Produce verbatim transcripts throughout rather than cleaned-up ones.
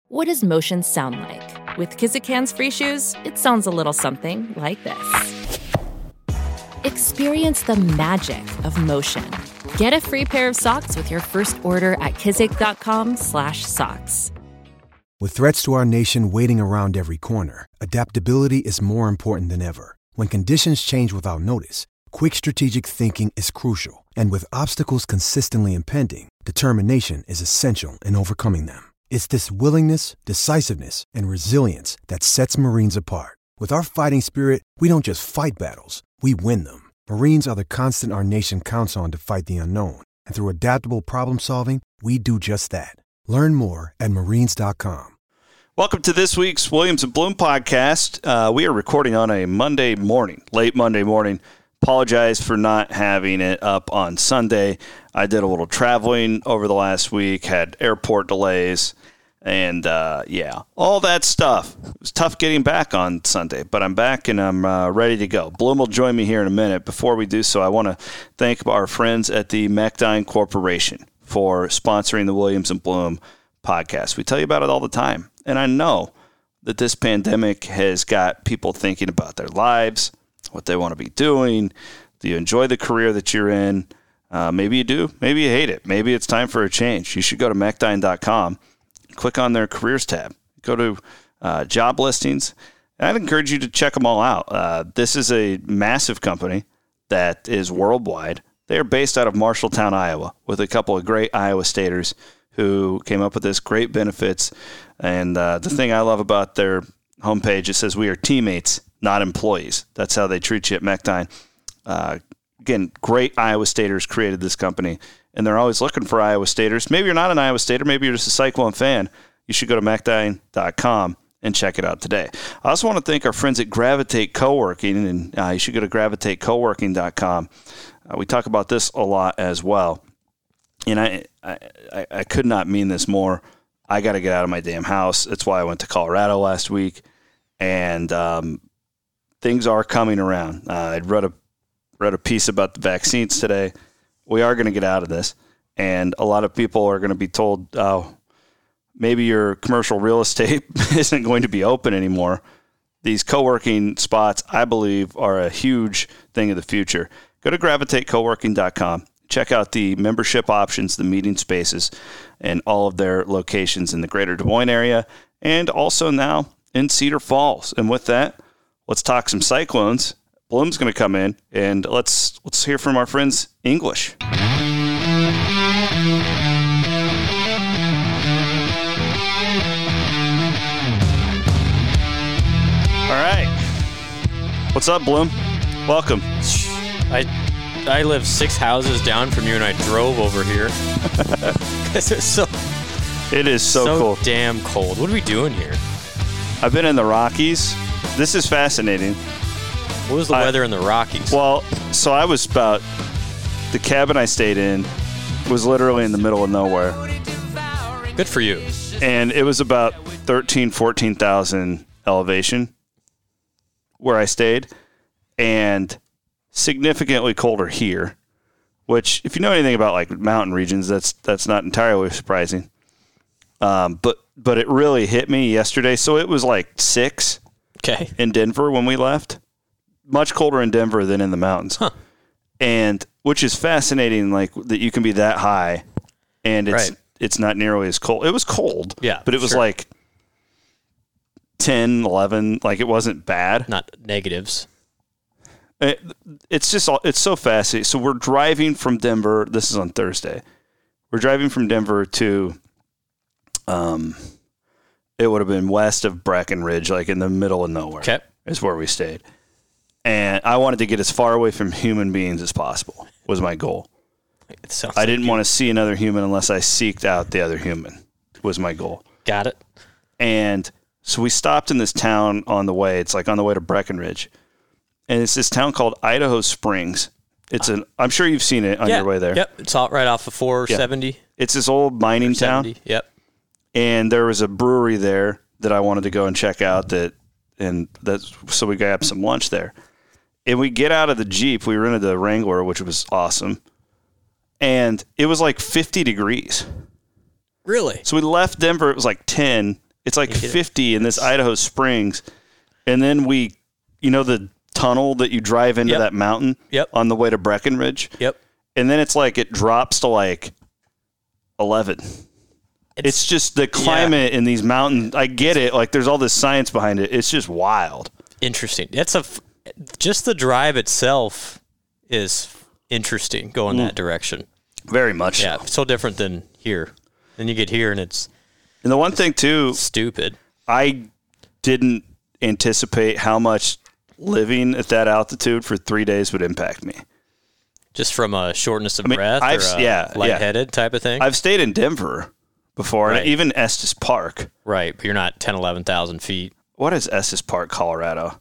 What does motion sound like? With Kizikans free shoes, it sounds a little something like this. Experience the magic of motion. Get a free pair of socks with your first order at kizik.com slash socks. With threats to our nation waiting around every corner, adaptability is more important than ever. When conditions change without notice, quick strategic thinking is crucial. And with obstacles consistently impending, determination is essential in overcoming them. It's this willingness, decisiveness, and resilience that sets Marines apart. With our fighting spirit, we don't just fight battles, we win them. Marines are the constant our nation counts on to fight the unknown. And through adaptable problem solving, we do just that. Learn more at marines dot com. Welcome to this week's Williams and Bloom podcast. Uh, we are recording on a Monday morning, late Monday morning. Apologize for not having it up on Sunday. I did a little traveling over the last week, had airport delays, and uh, yeah, all that stuff. It was tough getting back on Sunday, but I'm back and I'm uh, ready to go. Bloom will join me here in a minute. Before we do so, I want to thank our friends at the Mechdyne Corporation for sponsoring the Williams and Bloom podcast. We tell you about it all the time, and I know that this pandemic has got people thinking about their lives, what they want to be doing. Do you enjoy the career that you're in? Uh, maybe you do. Maybe you hate it. Maybe it's time for a change. You should go to mechdyne dot com, click on their careers tab, go to uh, job listings. And I'd encourage you to check them all out. Uh, this is a massive company that is worldwide. They are based out of Marshalltown, Iowa, with a couple of great Iowa Staters who came up with this great benefits. And uh, the thing I love about their homepage, it says we are teammates, not employees. That's how they treat you at Mechdyne. Uh, again, great Iowa Staters created this company, and they're always looking for Iowa Staters. Maybe you're not an Iowa Stater. Maybe you're just a Cyclone fan. You should go to mechdyne dot com and check it out today. I also want to thank our friends at Gravitate Coworking, and uh, you should go to gravitate co working dot com. Uh, we talk about this a lot as well, and I, I, I could not mean this more. I got to get out of my damn house. That's why I went to Colorado last week, and um, things are coming around. Uh, I read a read a piece about the vaccines today. We are going to get out of this, and a lot of people are going to be told, oh, maybe your commercial real estate isn't going to be open anymore. These co-working spots, I believe, are a huge thing of the future. Go to gravitate co working dot com. Check out the membership options, the meeting spaces, and all of their locations in the greater Des Moines area, and also now in Cedar Falls. And with that, let's talk some Cyclones. Bloom's going to come in, and let's let's hear from our friends English. All right. What's up, Bloom? Welcome. I I live six houses down from you, and I drove over here. It's so it is so, so cold. damn cold. What are we doing here? I've been in the Rockies. This is fascinating. What was the I, weather in the Rockies? Well, so I was about, the cabin I stayed in was literally in the middle of nowhere. Good for you. And it was about thirteen, fourteen thousand elevation where I stayed, and significantly colder here, which if you know anything about like mountain regions, that's that's not entirely surprising. Um, but but it really hit me yesterday. So it was like six okay. in Denver when we left. Much colder in Denver than in the mountains. Huh. And which is fascinating, like that you can be that high and it's right. it's not nearly as cold. It was cold, yeah, but it was sure. like ten, eleven, like it wasn't bad. Not negatives. It, it's just, it's so fascinating. So we're driving from Denver. This is on Thursday. We're driving from Denver to, um, it would have been west of Breckenridge, like in the middle of nowhere. Okay. Is where we stayed. And I wanted to get as far away from human beings as possible, was my goal. It sounds I like didn't you. want to see another human unless I seeked out the other human, was my goal. Got it. And so we stopped in this town on the way. It's like on the way to Breckenridge. And it's this town called Idaho Springs. It's an, I'm sure you've seen it on yeah. your way there. Yep. It's all right off of four seventy. Yeah. It's this old mining town. Yep. And there was a brewery there that I wanted to go and check out that, and that's, so we grabbed some lunch there. And we get out of the Jeep. We rented the Wrangler, which was awesome. And it was like fifty degrees. Really? So we left Denver. It was like ten. It's like fifty in this Idaho Springs. And then we, you know, the tunnel that you drive into Yep. that mountain Yep. on the way to Breckenridge? Yep. And then it's like it drops to like eleven. It's, it's just the climate yeah. in these mountains. I get it. Like there's all this science behind it. It's just wild. Interesting. That's a, just the drive itself is interesting going mm. that direction. Very much yeah, so. so different than here. Then you get here and it's And the one thing too, stupid. I didn't anticipate how much living at that altitude for three days would impact me. Just from a shortness of I mean, breath I've, or a yeah, lightheaded yeah. type of thing? I've stayed in Denver before, right. and even Estes Park. Right, but you're not ten, eleven thousand feet. What is Estes Park, Colorado?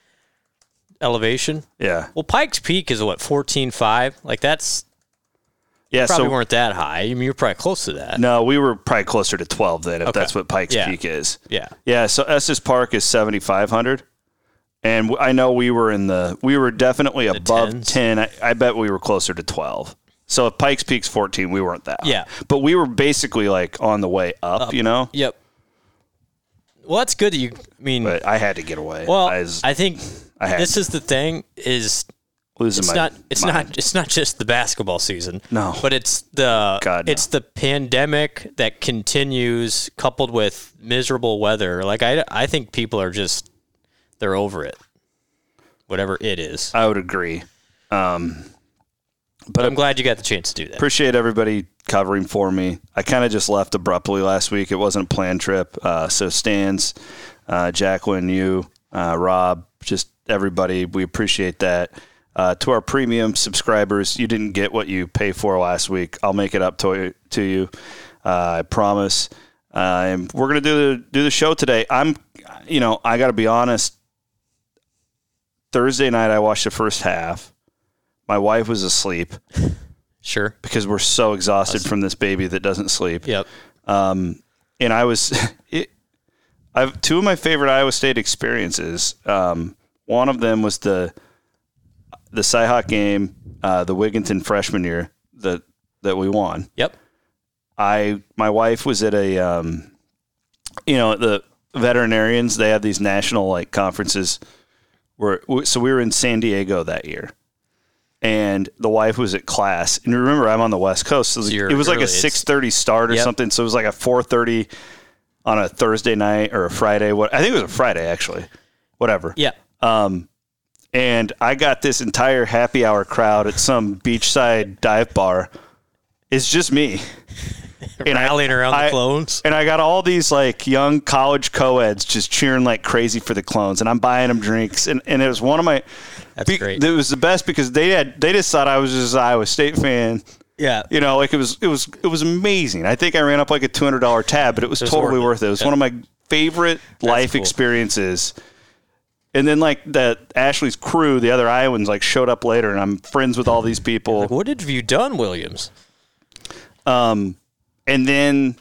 Elevation? Yeah. Well, Pikes Peak is what, fourteen five? Like that's yeah, probably so, weren't that high. I mean, you're probably close to that. No, we were probably closer to twelve then, if okay. that's what Pikes yeah. Peak is. Yeah. Yeah, so Estes Park is seventy-five hundred. And I know we were in the, we were definitely the above tens. ten. I, I bet we were closer to twelve. So if Pikes Peak's fourteen, we weren't that high. Yeah. But we were basically like on the way up, up. you know? Yep. Well, that's good that you, I mean. But I had to get away. Well, I, was, I think I this to. is the thing is losing it's my not it's mind. not it's not just the basketball season. No. But it's the God, no. it's the pandemic that continues coupled with miserable weather. Like I I think people are just they're over it. Whatever it is. I would agree. Um, but, but I'm glad you got the chance to do that. Appreciate everybody covering for me. I kind of just left abruptly last week. It wasn't a planned trip. Uh, so Stans, uh, Jacqueline, you, uh, Rob, just everybody, we appreciate that. Uh, to our premium subscribers, you didn't get what you pay for last week. I'll make it up to, to you. Uh, I promise. Uh, and we're going to do the, do the show today. I'm, you know, I got to be honest. Thursday night, I watched the first half. My wife was asleep. Sure. Because we're so exhausted from this baby that doesn't sleep. Yep. Um, and I was, it, I've two of my favorite Iowa State experiences. Um, one of them was the the Cyhawk game, uh, the Wigginton freshman year that that we won. Yep. I my wife was at a, um, you know, the veterinarians. They have these national like conferences. Where so we were in San Diego that year. And the wife was at class. And remember, I'm on the West Coast. So, so it was like a six thirty start or yep. something. So it was like a four thirty on a Thursday night or a Friday. What I think it was a Friday, actually. Whatever. Yeah. Um, and I got this entire happy hour crowd at some beachside dive bar. It's just me. And rallying around I, the clones. And I got all these like young college co-eds just cheering like crazy for the clones. And I'm buying them drinks. And, and it was one of my... That's great. It was the best because they had they just thought I was just an Iowa State fan. Yeah. You know, like it was it was it was amazing. I think I ran up like a two hundred dollars tab, but it was, it was totally worth it. It was yeah. one of my favorite That's life cool. experiences. And then like that Ashley's crew, the other Iowans like showed up later, and I'm friends with all these people. Like, what have you done, Williams? Um, and then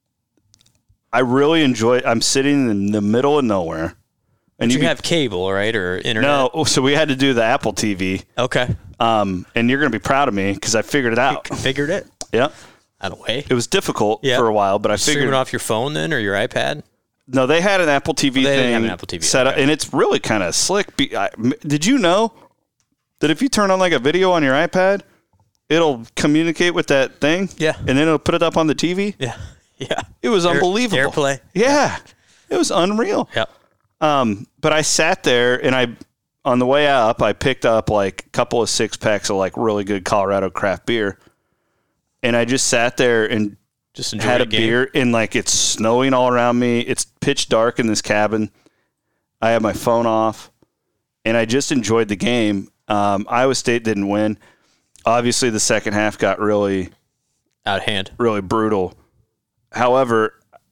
I really enjoy. I'm sitting in the middle of nowhere. And you, you have cable, right, or internet? No, so we had to do the Apple T V. Okay. Um, and you're going to be proud of me because I figured it out. You figured it? Yeah. Out of way. It was difficult yeah. for a while, but I figured. Stream it off your phone then, or your iPad? No, they had an Apple T V oh, they thing didn't have an Apple T V. set okay. up, and it's really kind of slick. Did you know that if you turn on like a video on your iPad, it'll communicate with that thing? Yeah. And then it'll put it up on the T V? Yeah. Yeah. It was Air, unbelievable. AirPlay. Yeah. yeah. It was unreal. Yep. Um, but I sat there and I, on the way up, I picked up like a couple of six packs of like really good Colorado craft beer. And I just sat there and just had a beer and like it's snowing all around me. It's pitch dark in this cabin. I had my phone off and I just enjoyed the game. Um, Iowa State didn't win. Obviously the second half got really out of hand, really brutal. However,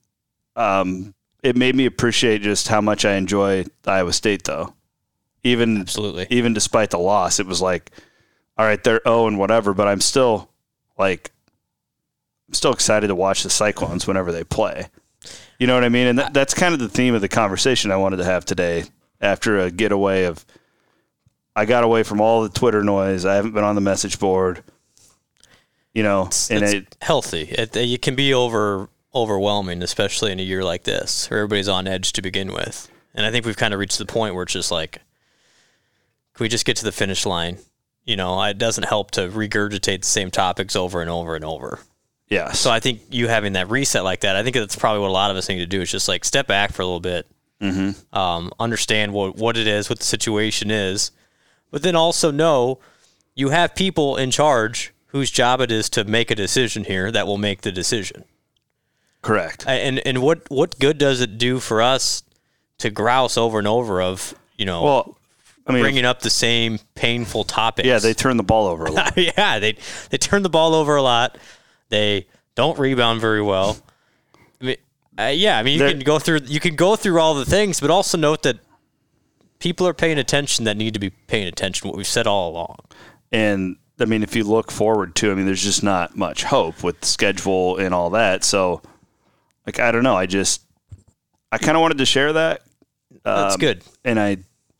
um, it made me appreciate just how much I enjoy Iowa State, though. Even Absolutely. Even despite the loss, it was like, all right, they're oh and whatever, but I'm still like, I'm still excited to watch the Cyclones whenever they play. You know what I mean? And that, that's kind of the theme of the conversation I wanted to have today. After a getaway of, I got away from all the Twitter noise. I haven't been on the message board. You know, it's, and it's it healthy. It, you can be over. overwhelming, especially in a year like this, where everybody's on edge to begin with. And I think we've kind of reached the point where it's just like, can we just get to the finish line? You know, it doesn't help to regurgitate the same topics over and over and over. Yeah. So I think you having that reset like that, I think that's probably what a lot of us need to do is just like step back for a little bit, mm-hmm. um, understand what, what it is, what the situation is, but then also know you have people in charge whose job it is to make a decision here that will make the decision. Correct. And and what, what good does it do for us to grouse over and over of, you know, well, I mean, bringing up the same painful topics? Yeah, they turn the ball over a lot. yeah, they they turn the ball over a lot. They don't rebound very well. I mean, uh, yeah, I mean, you They're, can go through you can go through all the things, but also note that people are paying attention that need to be paying attention. What we've said all along. And I mean, if you look forward to, I mean, there's just not much hope with the schedule and all that. So, like, I don't know. I just, I kind of wanted to share that. That's um, good. And I,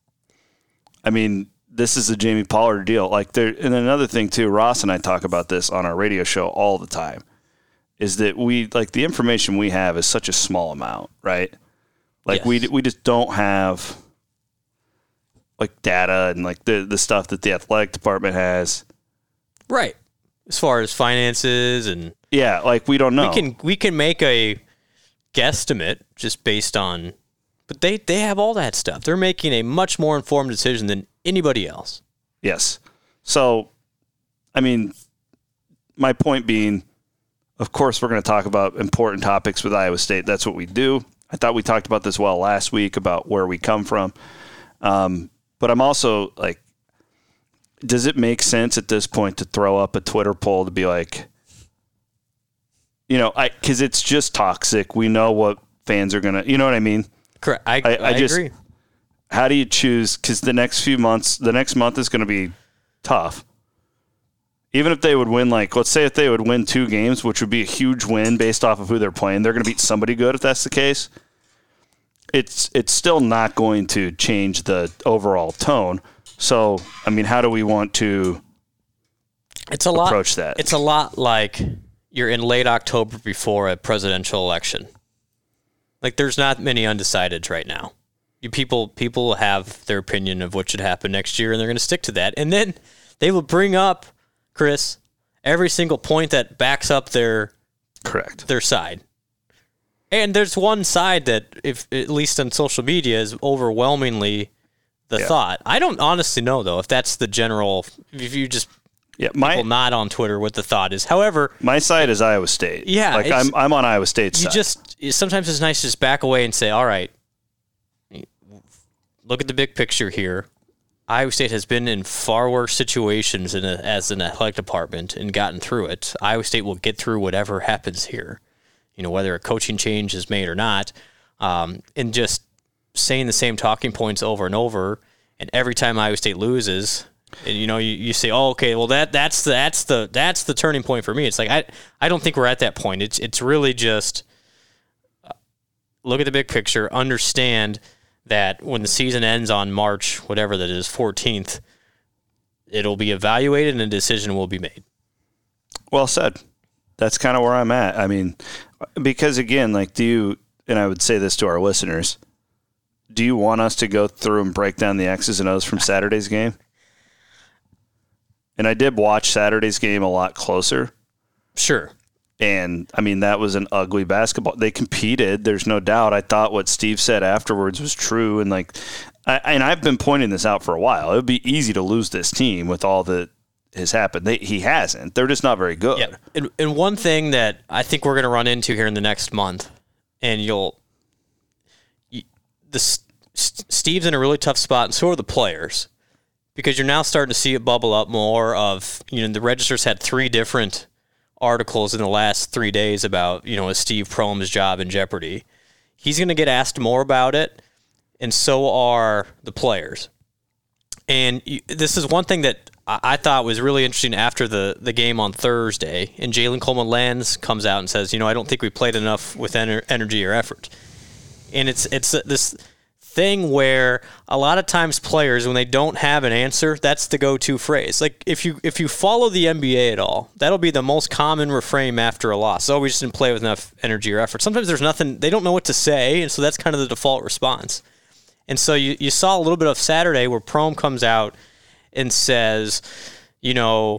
I mean, this is a Jamie Pollard deal. Like there, and another thing too, Ross and I talk about this on our radio show all the time, is that we like the information we have is such a small amount, right? Like yes. we we just don't have like data and like the the stuff that the athletic department has. Right. As far as finances and yeah, like we don't know. We can we can make a guesstimate just based on, but they they have all that stuff. They're making a much more informed decision than anybody else. Yes. So, I mean, my point being, of course, we're going to talk about important topics with Iowa State. That's what we do. I thought we talked about this well last week about where we come from. Um, but I'm also like, does it make sense at this point to throw up a Twitter poll to be like, you know, I because it's just toxic. We know what fans are going to, you know what I mean? Correct. I, I, I, I just, agree. How do you choose? Because the next few months, the next month is going to be tough. Even if they would win, like, let's say if they would win two games, which would be a huge win based off of who they're playing, they're going to beat somebody good if that's the case. It's it's still not going to change the overall tone. So, I mean, how do we want to it's a approach lot, that? It's a lot like you're in late October before a presidential election. Like, there's not many undecideds right now. You people people have their opinion of what should happen next year, and they're going to stick to that. And then they will bring up, Chris, every single point that backs up their correct their side. And there's one side that, if at least on social media, is overwhelmingly the yeah. thought. I don't honestly know though if that's the general. If you just yeah, my people not on Twitter, what the thought is. However, my side is Iowa State. Yeah, like I'm I'm on Iowa State's you side. just sometimes it's nice to just back away and say, all right, look at the big picture here. Iowa State has been in far worse situations in a, as an athletic department and gotten through it. Iowa State will get through whatever happens here, you know, whether a coaching change is made or not. Um, and just saying the same talking points over and over, and every time Iowa State loses, and you know, you, you say, oh, okay, well that that's the that's the that's the turning point for me. It's like I I don't think we're at that point. It's it's really just uh, look at the big picture, understand that when the season ends on March, whatever that is, fourteenth, it'll be evaluated and a decision will be made. Well said. That's kind of where I'm at. I mean, because again, like, do you, and I would say this to our listeners, do you want us to go through and break down the X's and O's from Saturday's game? And I did watch Saturday's game a lot closer. Sure. And, I mean, that was an ugly basketball. They competed, there's no doubt. I thought what Steve said afterwards was true. And, like, I, and I've been pointing this out for a while. It would be easy to lose this team with all that has happened. They, he hasn't. They're just not very good. Yeah. And, and one thing that I think we're going to run into here in the next month, and you'll you, the Steve's in a really tough spot, and so are the players, because you're now starting to see it bubble up more of, you know, the Register's had three different articles in the last three days about, you know, is Steve Prohm's job in jeopardy. He's going to get asked more about it, and so are the players. And you, this is one thing that I thought was really interesting after the, the game on Thursday, and Jalen Coleman-Lands comes out and says, you know, I don't think we played enough with ener- energy or effort. And it's it's this thing where a lot of times players, when they don't have an answer, that's the go-to phrase. Like if you if you follow the N B A at all, that'll be the most common refrain after a loss. Oh, we just didn't play with enough energy or effort. Sometimes there's nothing, they don't know what to say, and so that's kind of the default response. And so you, you saw a little bit of Saturday where Prohm comes out and says, you know,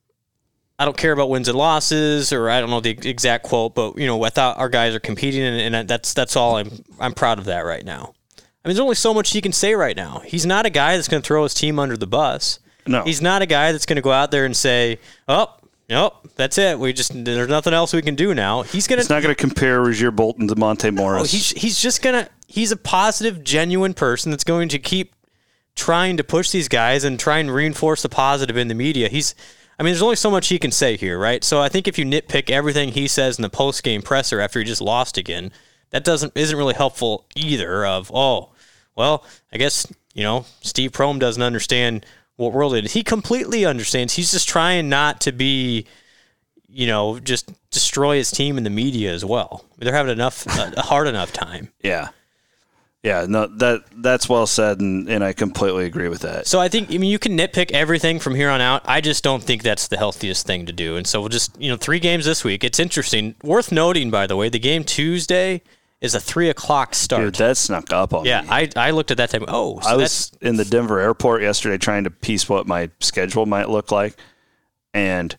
I don't care about wins and losses, or I don't know the exact quote, but you know, I thought our guys are competing, and, and that's that's all. I'm I'm proud of that right now. I mean, there's only so much he can say right now. He's not a guy that's going to throw his team under the bus. No, he's not a guy that's going to go out there and say, "Oh, nope, that's it. We just there's nothing else we can do now." He's going to. He's not going to compare Rozier Bolton to Monte Morris. No, he's he's just gonna. He's a positive, genuine person that's going to keep trying to push these guys and try and reinforce the positive in the media. He's. I mean, there's only so much he can say here, right? So I think if you nitpick everything he says in the post-game presser after he just lost again, that doesn't isn't really helpful either. Of oh, well, I guess you know Steve Prohm doesn't understand what world it is. He completely understands. He's just trying not to be, you know, just destroy his team in the media as well. They're having enough a hard enough time. Yeah. Yeah, no, that that's well said, and, and I completely agree with that. So I think, I mean, you can nitpick everything from here on out. I just don't think that's the healthiest thing to do. And so we'll just, you know, three games this week. It's interesting. Worth noting, by the way, the game Tuesday is a three o'clock start. Dude, that snuck up on yeah, me. Yeah, I, I looked at that time. Oh, so I was that's, in the Denver airport yesterday trying to piece what my schedule might look like, and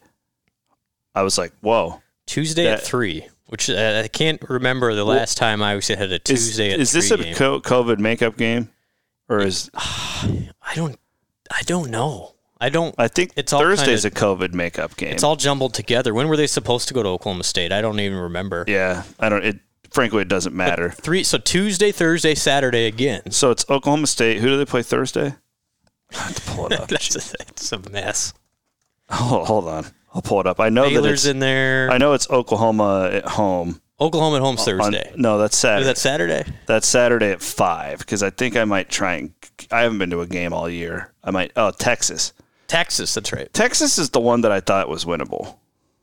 I was like, whoa. Tuesday that, at three. Which uh, I can't remember the last well, time I was had a Tuesday is, at is this a game. COVID makeup game, or is I don't I don't know. I don't. I think it's Thursday's all kind of, a COVID makeup game. It's all jumbled together. When were they supposed to go to Oklahoma State? I don't even remember. Yeah, I don't. It frankly it doesn't matter. But three. So Tuesday, Thursday, Saturday again. So it's Oklahoma State. Who do they play Thursday? I have to pull it up. That's a, it's a mess. Oh, hold on. I'll pull it up. I know Baylor's that it's in there. I know it's Oklahoma at home. Oklahoma at home's Thursday. On, no, that's Saturday. Is that Saturday? That's Saturday at five, because I think I might try and – I haven't been to a game all year. I might – oh, Texas. Texas, that's right. Texas is the one that I thought was winnable.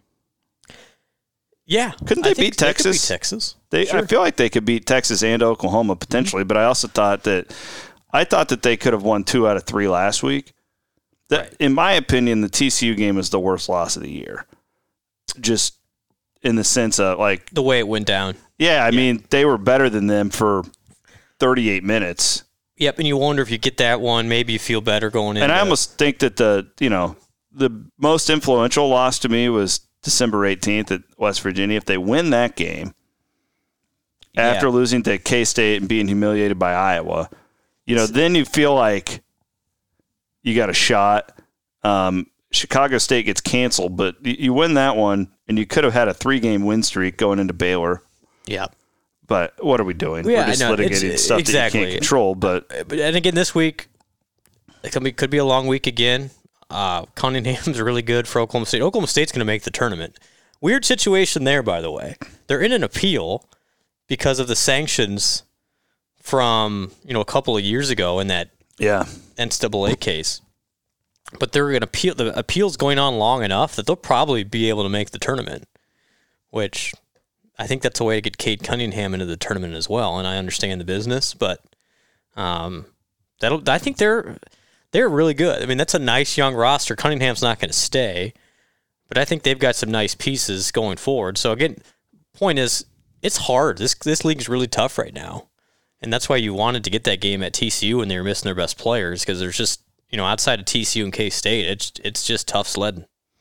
Yeah. Couldn't they beat Texas? They could beat Texas. They, sure. I feel like they could beat Texas and Oklahoma potentially, mm-hmm. but I also thought that – I thought that they could have won two out of three last week. That, right. In my opinion, the T C U game is the worst loss of the year. Just – in the sense of like the way it went down. Yeah, I yeah. mean, they were better than them for thirty-eight minutes. Yep, and you wonder if you get that one, maybe you feel better going in. And I almost think that the, you know, the most influential loss to me was December eighteenth at West Virginia. If they win that game after yeah. losing to K-State and being humiliated by Iowa, you know, then you feel like you got a shot. Um, Chicago State gets canceled, but you win that one, and you could have had a three-game win streak going into Baylor. Yeah. But what are we doing? Yeah, We're just litigating it's, stuff exactly. that you can't control. But and again, this week, it could be, could be a long week again. Uh, Cunningham's really good for Oklahoma State. Oklahoma State's going to make the tournament. Weird situation there, by the way. They're in an appeal because of the sanctions from, you know, a couple of years ago in that yeah. N C double A case. But they're going to appeal. The appeal's going on long enough that they'll probably be able to make the tournament, which I think that's a way to get Cade Cunningham into the tournament as well. And I understand the business, but um, that'll. I think they're they're really good. I mean, that's a nice young roster. Cunningham's not going to stay, but I think they've got some nice pieces going forward. So again, point is, it's hard. This this league's really tough right now, and that's why you wanted to get that game at T C U when they were missing their best players, because there's just, you know, outside of T C U and K-State, it's it's just tough sledding.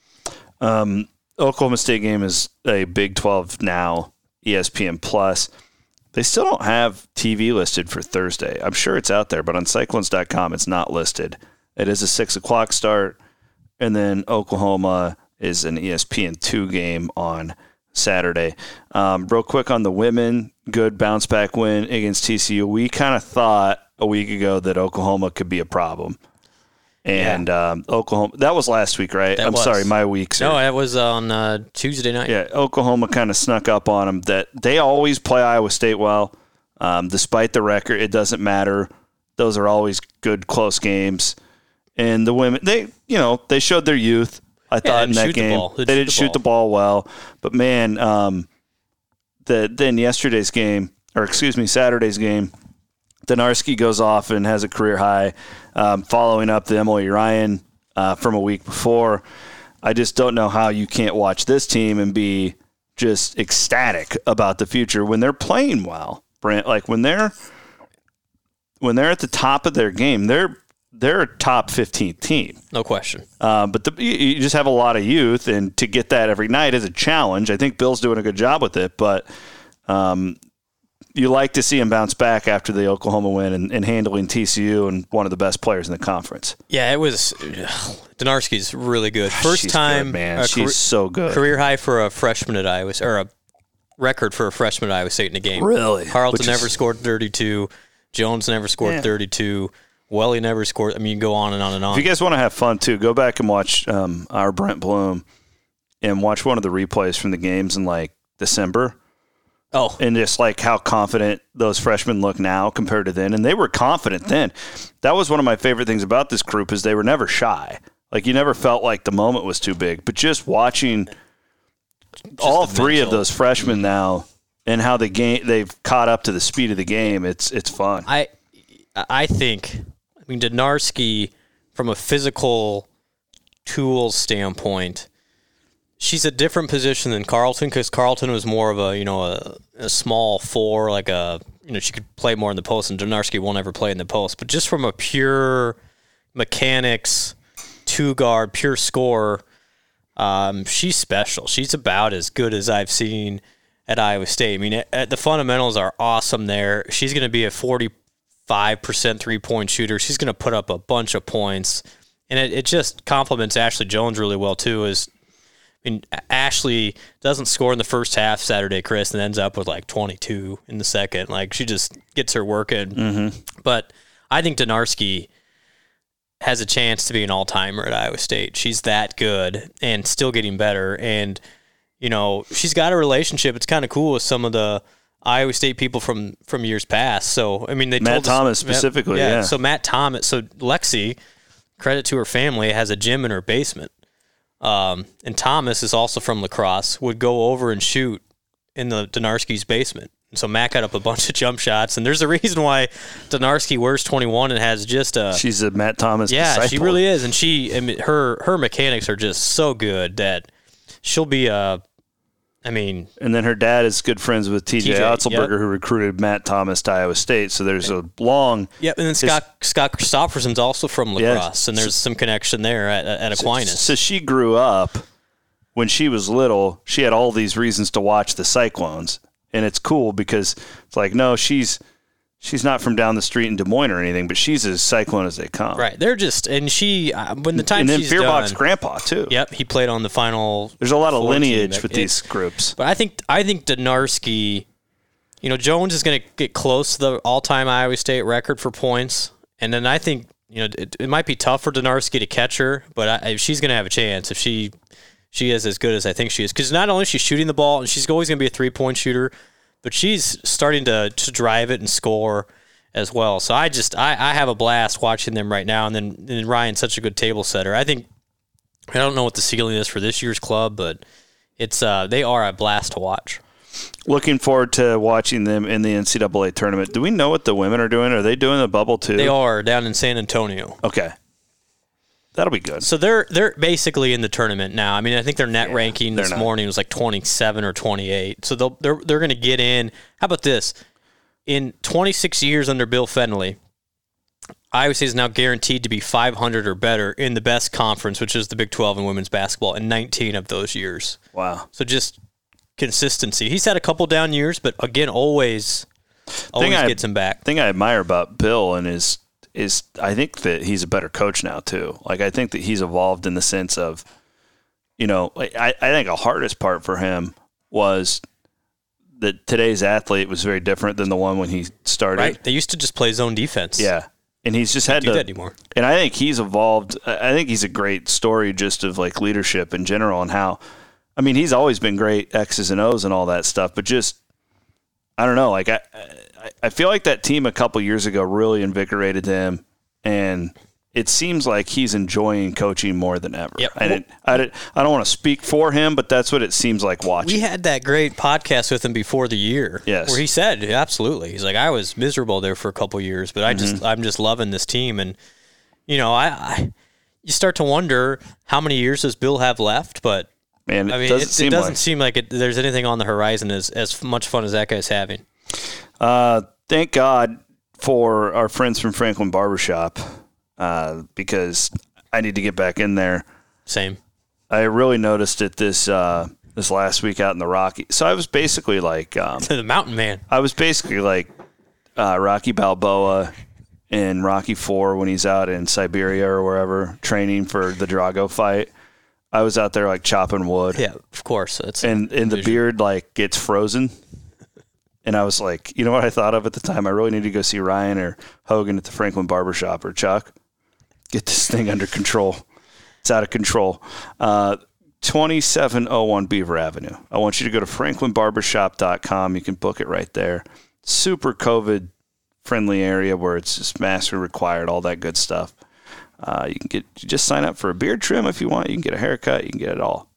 Um, Oklahoma State game is a Big twelve now, E S P N Plus. They still don't have T V listed for Thursday. I'm sure it's out there, but on Cyclones dot com it's not listed. It is a six o'clock start, and then Oklahoma is an E S P N two game on Saturday. Um, real quick on the women, good bounce back win against T C U. We kind of thought a week ago that Oklahoma could be a problem. And yeah. um, Oklahoma, that was last week, right? That I'm was. sorry, my weeks. No, that was on uh, Tuesday night. Yeah, Oklahoma kind of snuck up on them. That they always play Iowa State well, um, despite the record. It doesn't matter. Those are always good, close games. And the women, they, you know, they showed their youth. I yeah, thought in that game the they didn't the shoot the ball well. But man, um, the then yesterday's game, or excuse me, Saturday's game, Donarski goes off and has a career high, um, following up the Emily Ryan uh, from a week before. I just don't know how you can't watch this team and be just ecstatic about the future when they're playing well, Brent. Like when they're when they're at the top of their game, they're they're a top fifteenth team, no question. Uh, but the, you just have a lot of youth, and to get that every night is a challenge. I think Bill's doing a good job with it, but um, you like to see him bounce back after the Oklahoma win and, and handling T C U and one of the best players in the conference. Yeah, it was. Donarski's really good. First She's time, good, man. Uh, She's car- so good. Career high for a freshman at Iowa, or a record for a freshman at Iowa State in a game. Really? Carlton Which never is, scored thirty-two. Jones never scored yeah. thirty-two. Welly never scored. I mean, you can go on and on and on. If you guys want to have fun too, go back and watch um, our Brent Bloom and watch one of the replays from the games in like December. Oh, and just like how confident those freshmen look now compared to then. And they were confident then. That was one of my favorite things about this group is they were never shy. Like you never felt like the moment was too big. But just watching just all three mental. of those freshmen now and how the game they've caught up to the speed of the game, it's it's fun. I I think I mean Donarski from a physical tools standpoint. She's a different position than Carlton because Carlton was more of a, you know, a, a small four, like a, you know, she could play more in the post, and Donarski won't ever play in the post. But just from a pure mechanics, two-guard, pure scorer, um, she's special. She's about as good as I've seen at Iowa State. I mean, it, it, the fundamentals are awesome there. She's going to be a forty-five percent three-point shooter. She's going to put up a bunch of points. And it, it just complements Ashley Jones really well, too, is I mean, Ashley doesn't score in the first half Saturday, Chris, and ends up with like twenty-two in the second. Like, she just gets her working. Mm-hmm. But I think Donarski has a chance to be an all-timer at Iowa State. She's that good and still getting better. And, you know, she's got a relationship. It's kind of cool with some of the Iowa State people from, from years past. So, I mean, they Matt told Thomas us, specifically, yeah, yeah. So Matt Thomas, so Lexi, credit to her family, has a gym in her basement. Um, and Thomas is also from La Crosse, would go over and shoot in the Donarski's basement. And so Matt got up a bunch of jump shots, and there's a reason why Donarski wears twenty-one and has just a... She's a Matt Thomas Yeah, disciple. she really is, and she, I mean, her her mechanics are just so good that she'll be a... I mean... And then her dad is good friends with T J, T J Otzelberger, yep. who recruited Matt Thomas to Iowa State. So there's a long... Yep, and then Scott Scott Christopherson's also from La Crosse, yeah, and there's so, some connection there at, at Aquinas. So, so she grew up, when she was little, she had all these reasons to watch the Cyclones. And it's cool because it's like, no, she's... She's not from down the street in Des Moines or anything, but she's as Cyclone as they come. Right. They're just, and she, uh, when the time and then she's Fearbach's done, grandpa, too. Yep, he played on the final. There's a lot of lineage team. with it, these groups. But I think I think Donarski, you know, Jones is going to get close to the all-time Iowa State record for points. And then I think, you know, it, it might be tough for Donarski to catch her, but I, she's going to have a chance if she she is as good as I think she is. Because not only is she shooting the ball, and she's always going to be a three-point shooter, but she's starting to, to drive it and score as well. So I just I, I have a blast watching them right now, and then and Ryan's such a good table setter. I think I don't know what the ceiling is for this year's club, but it's uh they are a blast to watch. Looking forward to watching them in the N C double A tournament. Do we know what the women are doing? Are they doing the bubble too? They are down in San Antonio. Okay. That'll be good. So they're they're basically in the tournament now. I mean, I think their net yeah, ranking this not. morning was like twenty-seven or twenty-eight. So they'll, they're they're going to get in. How about this? In twenty-six years under Bill Fennelly, Iowa State is now guaranteed to be five hundred or better in the best conference, which is the Big twelve in women's basketball, in nineteen of those years. Wow. So just consistency. He's had a couple down years, but again, always, always I, gets him back. The thing I admire about Bill and is, is I think that he's a better coach now, too. Like, I think that he's evolved in the sense of, you know, I, I think the hardest part for him was – that today's athlete was very different than the one when he started. Right. They used to just play zone defense. Yeah. And he's just had do to that anymore. And I think he's evolved. I think he's a great story just of like leadership in general and how, I mean, he's always been great X's and O's and all that stuff, but just, I don't know. Like I, I feel like that team a couple years ago really invigorated him, and it seems like he's enjoying coaching more than ever. Yep. I didn't, I didn't, I don't want to speak for him, but that's what it seems like watching. We had that great podcast with him before the year, yes, where he said, absolutely. He's like, I was miserable there for a couple of years, but I just, Mm-hmm. I'm just loving this team. And, you know, I, I, you start to wonder how many years does Bill have left, but Man, it I mean, doesn't it, seem it doesn't like. seem like it, there's anything on the horizon as, as much fun as that guy's having. Uh, thank God for our friends from Franklin Barbershop, uh, because I need to get back in there. Same. I really noticed it this uh, this last week out in the Rocky. So I was basically like, um, The mountain man. I was basically like uh, Rocky Balboa in Rocky Four when he's out in Siberia or wherever training for the Drago fight. I was out there like chopping wood. Yeah, of course. That's And and the beard like gets frozen. And I was like, you know what I thought of at the time? I really need to go see Ryan or Hogan at the Franklin Barbershop or Chuck. Get this thing under control. It's out of control. Uh, twenty-seven oh one Beaver Avenue. I want you to go to franklin barbershop dot com. You can book it right there. Super COVID friendly area where it's just mask required, all that good stuff. Uh, you can get you just sign up for a beard trim if you want. You can get a haircut. You can get it all.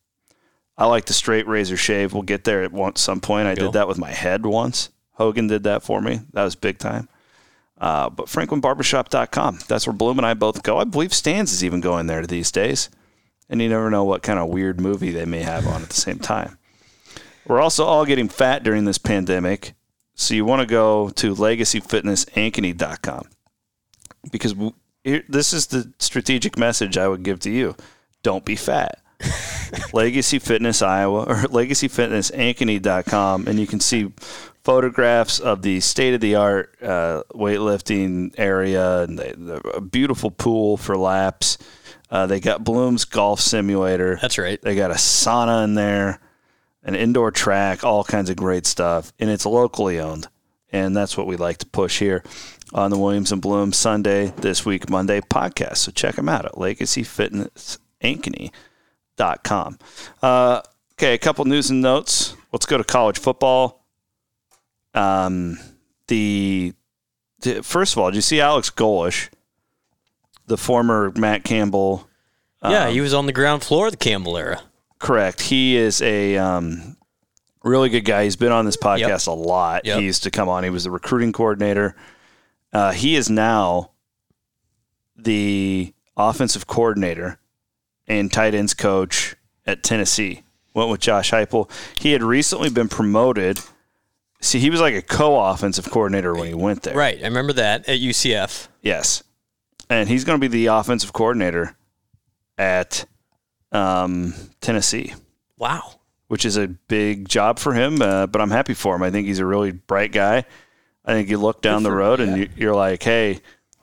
I like the straight razor shave. We'll get there at one, some point. I Go. did that with my head once. Hogan did that for me. That was big time. Uh, but franklin barbershop dot com. That's where Bloom and I both go. I believe Stans is even going there these days. And you never know what kind of weird movie they may have on at the same time. We're also all getting fat during this pandemic. So you want to go to legacy fitness ankeny dot com. Because w- here, this is the strategic message I would give to you. Don't be fat. Legacy Fitness Iowa or legacy fitness ankeny dot com, and you can see photographs of the state-of-the-art uh, weightlifting area and they, a beautiful pool for laps. Uh, they got Bloom's golf simulator. That's right. They got a sauna in there, an indoor track, all kinds of great stuff, and it's locally owned, and that's what we like to push here on the Williams and Bloom Sunday This Week Monday podcast. So check them out at legacy fitness ankeny dot com. Uh, okay, a couple news and notes. Let's go to college football. Um, the, the first of all, did you see Alex Golesh, the former Matt Campbell? Yeah, um, he was on the ground floor of the Campbell era. Correct. He is a um, really good guy. He's been on this podcast Yep. a lot. Yep. He used to come on. He was the recruiting coordinator. Uh, he is now the offensive coordinator and tight ends coach at Tennessee. Went with Josh Heupel. He had recently been promoted. See, he was like a co-offensive coordinator when he went there. Right. I remember that at U C F. Yes. And he's going to be the offensive coordinator at um, Tennessee. Wow. Which is a big job for him, uh, but I'm happy for him. I think he's a really bright guy. I think you look down the road and you, you're like, hey,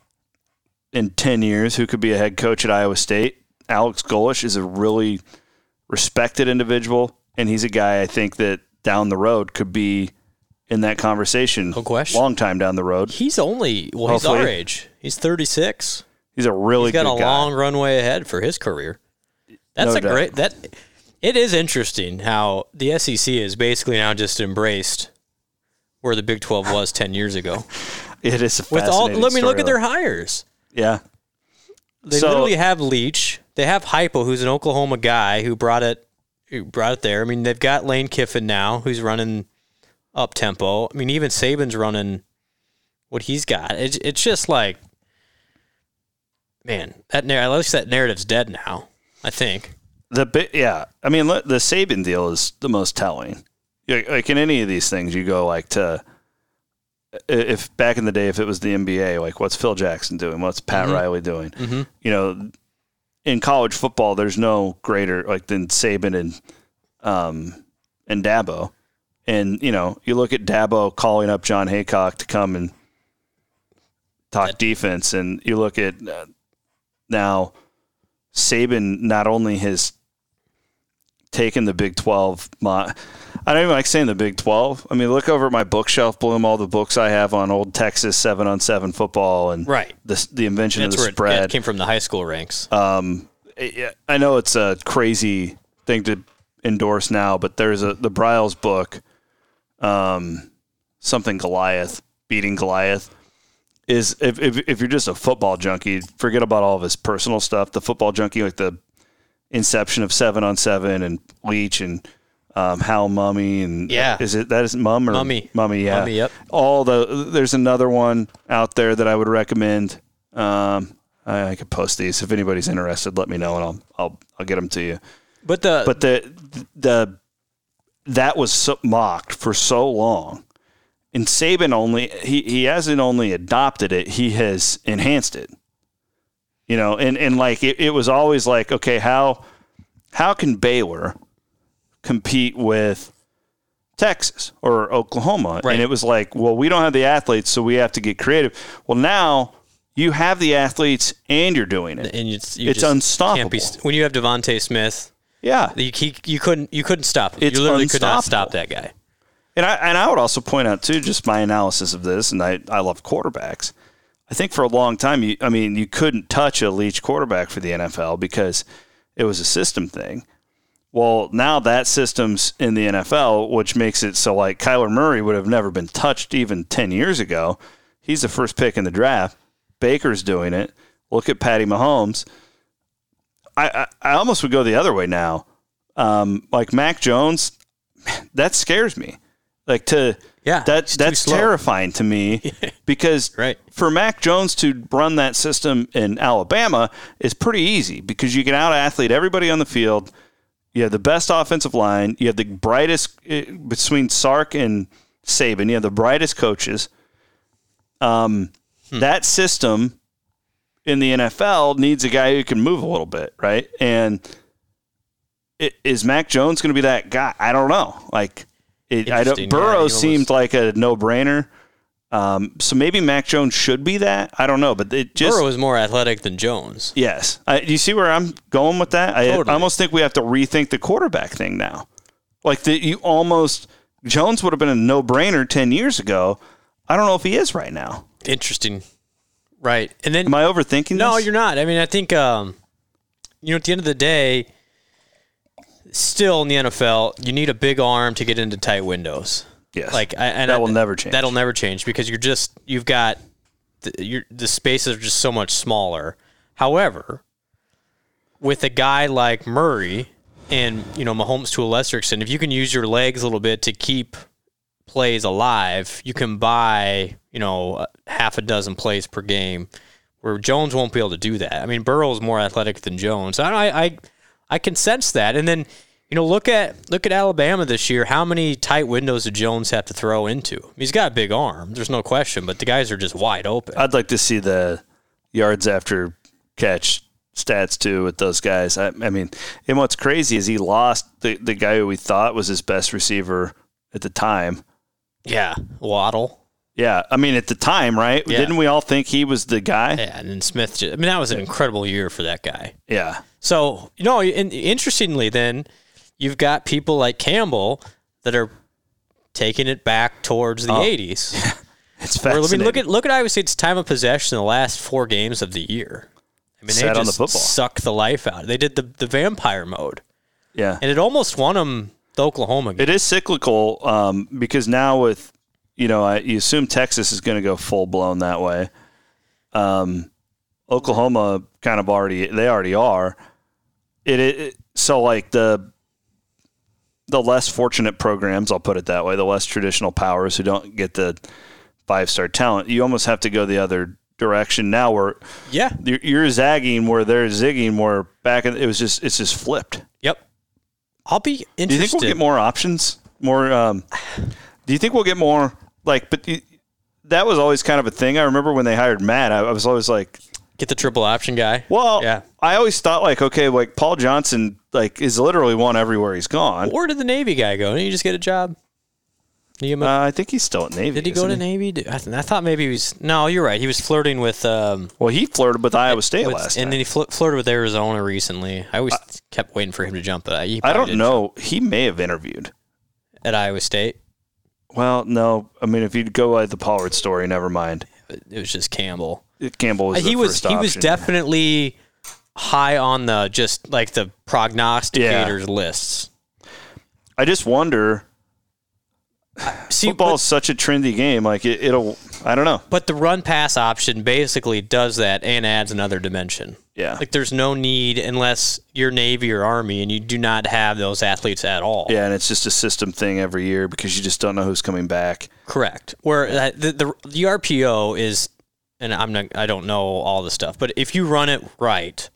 in ten years, who could be a head coach at Iowa State? Alex Golesh is a really respected individual, and he's a guy I think that down the road could be in that conversation. No question. Long time down the road. He's only, well, he's Hopefully. our age. He's thirty-six. He's a really He's got good a guy. long runway ahead for his career. That's No a doubt. great, that, it is interesting how the S E C is basically now just embraced where the Big twelve was ten years ago. It is a With all, fascinating let me look at their storyline. hires. Yeah. They So- literally have Leach. They have Heupel, who's an Oklahoma guy who brought it, who brought it there. I mean, they've got Lane Kiffin now, who's running up tempo. I mean, even Saban's running what he's got. It's it's just like, man, that narr- at least that narrative's dead now. I think. The bi- yeah, I mean le- the Saban deal is the most telling. Like like in any of these things, you go like to if back in the day, if it was the N B A, like what's Phil Jackson doing? What's Pat Mhm. Riley doing? Mm-hmm. You know, in college football, there's no greater like than Saban and um and Dabo. And you know, you look at Dabo calling up John Haycock to come and talk That- defense, and you look at uh, now Saban not only has taken the Big twelve. Mo- I don't even like saying the Big twelve. I mean, look over at my bookshelf, Bloom, all the books I have on old Texas seven on seven football and Right. the the invention That's of the where it, spread. yeah, it came from the high school ranks. Um, yeah, I know it's a crazy thing to endorse now, but there's a the Bryles book, um, something Goliath, beating Goliath, is if, if if you're just a football junkie, forget about all of his personal stuff. The football junkie, like the inception of seven on seven and Leach and um, Hal Mummy and yeah, is it that is Mum or Mummy Mummy? Yeah, Mummy, yep. All the there's another one out there that I would recommend. Um, I, I could post these if anybody's interested. Let me know and I'll I'll I'll get them to you. But the but the the that was so mocked for so long. And Saban only he, he hasn't only adopted it, he has enhanced it. You know, and, and like it, it was always like, okay, how how can Baylor compete with Texas or Oklahoma? Right. And it was like, well, we don't have the athletes, so we have to get creative. Well, now you have the athletes and you're doing it. and you, you it's just unstoppable. Can't be, when you have Devontae Smith, yeah, you, he, you couldn't you couldn't stop him. It's you literally could not unstoppable. stop that guy. And I and I would also point out too, just my analysis of this, and I, I love quarterbacks. I think for a long time, you I mean, you couldn't touch a Leach quarterback for the N F L because it was a system thing. Well, now that system's in the N F L, which makes it so like Kyler Murray would have never been touched even ten years ago. He's the first pick in the draft. Baker's doing it. Look at Patty Mahomes. I I, I almost would go the other way now. Um, like Mac Jones, that scares me. Like to Yeah, that he's too that's slow. terrifying to me because Right. for Mac Jones to run that system in Alabama is pretty easy because you can out athlete everybody on the field. You have the best offensive line. You have the brightest between Sark and Saban. You have the brightest coaches. Um, hmm. That system in the N F L needs a guy who can move a little bit, right? And it, is Mac Jones going to be that guy? I don't know. Like. It, I don't, Burrow yeah, seemed like a no-brainer. Um, so maybe Mac Jones should be that. I don't know, but it just Burrow is more athletic than Jones. Yes. I, do you see where I'm going with that? Totally. I, I almost think we have to rethink the quarterback thing now. Like the, you almost Jones would have been a no-brainer ten years ago. I don't know if he is right now. Interesting, right? And then am I overthinking? No, this? you're not. I mean, I think um, you know, at the end of the day. Still in the N F L, you need a big arm to get into tight windows. Yes, like I, and that I, will never change. That'll never change because you're just you've got the, you're, the spaces are just so much smaller. However, with a guy like Murray and you know Mahomes to a lesser extent, if you can use your legs a little bit to keep plays alive, you can buy you know half a dozen plays per game. Where Jones won't be able to do that. I mean, Burrow's more athletic than Jones. I I I can sense that, and then. You know, look at look at Alabama this year. How many tight windows did Jones have to throw into? I mean, he's got a big arm. There's no question, but the guys are just wide open. I'd like to see the yards after catch stats too with those guys. I, I mean, and what's crazy is he lost the, the guy who we thought was his best receiver at the time. Yeah, Waddle. Yeah, I mean at the time, right? Yeah. Didn't we all think he was the guy? Yeah, and then Smith. Just, I mean, that was an incredible year for that guy. Yeah. So you know, in, interestingly, then. You've got people like Campbell that are taking it back towards the oh. eighties. It's fascinating. I mean, look at look at Iowa State's time of possession in the last four games of the year. I mean, Sat they just on the football. sucked the life out. They did the, the vampire mode. Yeah, and it almost won them the Oklahoma game. It is cyclical um, because now with you know I, you assume Texas is going to go full blown that way. Um, Oklahoma kind of already they already are. It, it so like the. The less fortunate programs, I'll put it that way, the less traditional powers who don't get the five-star talent, you almost have to go the other direction now where yeah. you're, you're zagging where they're zigging where back in, it was just it's just flipped. Yep. I'll be interested. Do you think we'll get more options? More um, do you think we'll get more like but you, that was always kind of a thing. I remember when they hired Matt, I, I was always like get the triple option guy. Well, yeah. I always thought like, okay, like Paul Johnson like is literally one everywhere he's gone. Where did the Navy guy go? Didn't he just get a job? A, uh, I think he's still at Navy. Did he go to he? Navy? I, th- I thought maybe he was. No, you're right. He was flirting with. Um, well, he flirted with Iowa State with, last and time. then he fl- flirted with Arizona recently. I always I, kept waiting for him to jump. But he I don't know. Jump. He may have interviewed at Iowa State. Well, no. I mean, if you go by the Pollard story, never mind. It was just Campbell. Campbell was he the was first he option. was definitely high on the just like the prognosticators yeah. lists. I just wonder. See, football but, is such a trendy game. Like it, it'll, I don't know. But the run pass option basically does that and adds another dimension. Yeah. Like there's no need unless you're Navy or Army and you do not have those athletes at all. Yeah, and it's just a system thing every year because you just don't know who's coming back. Correct. Where uh, the, the the R P O is, and I'm not, I don't know all the stuff, but if you run it right,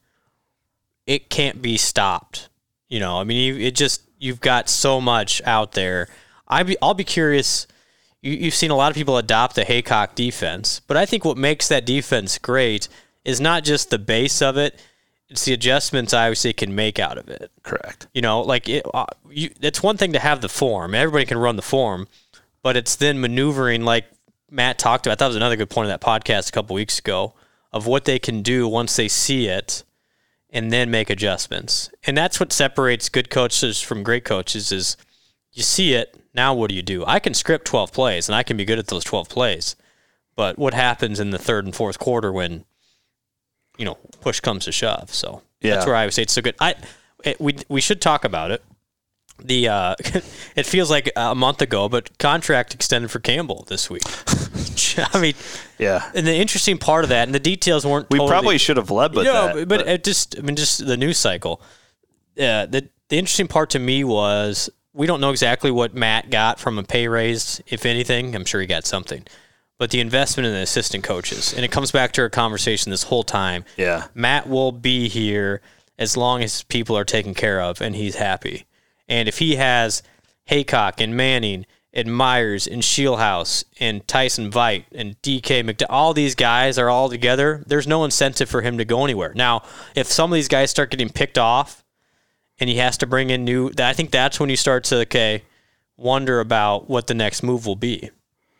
it can't be stopped. You know, I mean, you, it just you've got so much out there. I be, I'll be curious. You, you've seen a lot of people adopt the Haycock defense, but I think what makes that defense great is not just the base of it; it's the adjustments Iowa State can make out of it. Correct. You know, like it, uh, you, it's one thing to have the form; everybody can run the form, but it's then maneuvering, like Matt talked about. I thought it was another good point of that podcast a couple weeks ago of what they can do once they see it, and then make adjustments. And that's what separates good coaches from great coaches: is you see it. Now what do you do? I can script twelve plays, and I can be good at those twelve plays. But what happens in the third and fourth quarter when, you know, push comes to shove? So yeah. That's where Iowa State's so good. I it, we we should talk about it. The uh, it feels like a month ago, but contract extended for Campbell this week. I mean, yeah. And the interesting part of that, and the details weren't. We totally, probably should have led with you know, that. But, but it just, I mean, just the news cycle. Yeah. The the interesting part to me was. We don't know exactly what Matt got from a pay raise, if anything. I'm sure he got something. But the investment in the assistant coaches. And it comes back to our conversation this whole time. Yeah. Matt will be here as long as people are taken care of and he's happy. And if he has Haycock and Manning and Myers and Shieldhouse and Tyson Veit and D K McDowell, all these guys are all together, there's no incentive for him to go anywhere. Now, if some of these guys start getting picked off, and he has to bring in new. I think that's when you start to okay, wonder about what the next move will be.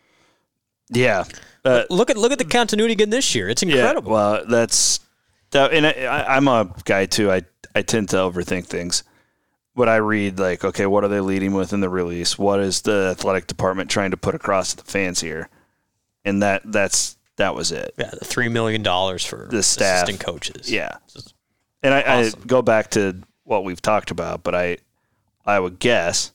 Yeah, uh, look at look at the continuity again this year. It's incredible. Yeah, well, that's that, and I, I'm a guy too. I I tend to overthink things. What I read, like, okay, what are they leading with in the release? What is the athletic department trying to put across to the fans here? And that that's that was it. Yeah, the three million dollars for the staff, assistant coaches. Yeah, and I, awesome. I go back to. What we've talked about, but I I would guess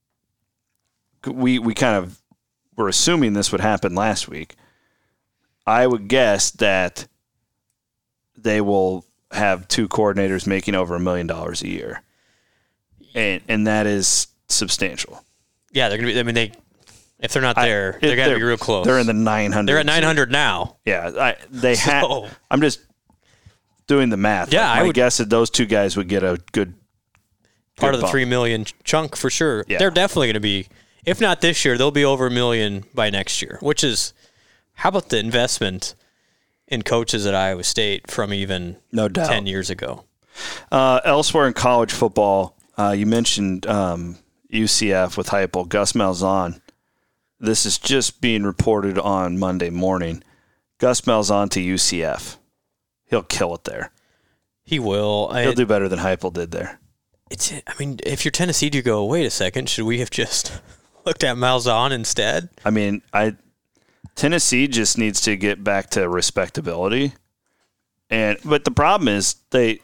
we we kind of were assuming this would happen last week. I would guess that they will have two coordinators making over a million dollars a year. And and that is substantial. Yeah, they're gonna be I mean they if they're not there, I, they're gonna be real close. They're in the nine hundred. They're at nine hundred now. Yeah, I, they so. have I'm just doing the math. Yeah, like my I would guess that those two guys would get a good part good of the bump. three million chunk for sure. Yeah. They're definitely going to be, if not this year, they'll be over a million by next year. Which is, how about the investment in coaches at Iowa State from even no doubt ten years ago? Uh, elsewhere in college football, uh, you mentioned um, U C F with Heupel, Gus Malzahn. This is just being reported on Monday morning. Gus Malzahn to U C F. He'll kill it there. He will. He'll I, do better than Heupel did there. It's. I mean, if you're Tennessee, do you go, wait a second, should we have just looked at Malzahn instead? I mean, I Tennessee just needs to get back to respectability. And but the problem is they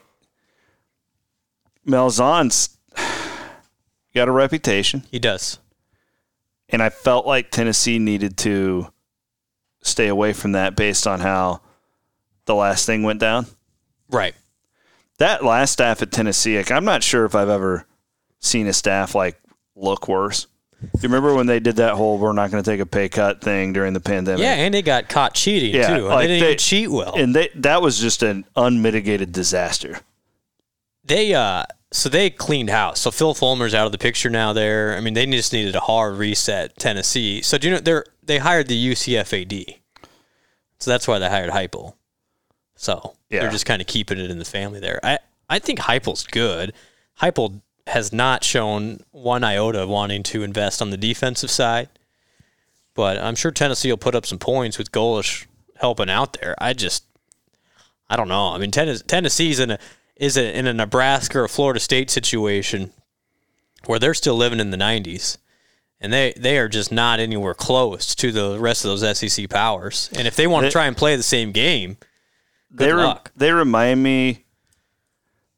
Malzahn's got a reputation. He does. And I felt like Tennessee needed to stay away from that based on how the last thing went down. Right. That last staff at Tennessee, like, I'm not sure if I've ever seen a staff like look worse. You remember when they did that whole "we're not going to take a pay cut" thing during the pandemic? Yeah, and they got caught cheating yeah, too. And like they didn't they, even cheat well. And they that was just an unmitigated disaster. They uh, so they cleaned house. So Phil Fulmer's out of the picture now. There, I mean, they just needed a hard reset. Tennessee. So do you know they they hired the U C F A D. So that's why they hired Heupel. So yeah. They're just kind of keeping it in the family there. I, I think Heupel's good. Heupel has not shown one iota of wanting to invest on the defensive side. But I'm sure Tennessee will put up some points with Golish helping out there. I just, I don't know. I mean, Tennessee's in a, is a, in a Nebraska or Florida State situation where they're still living in the nineties. And they, they are just not anywhere close to the rest of those S E C powers. And if they want to try and play the same game, good they luck. Re- they remind me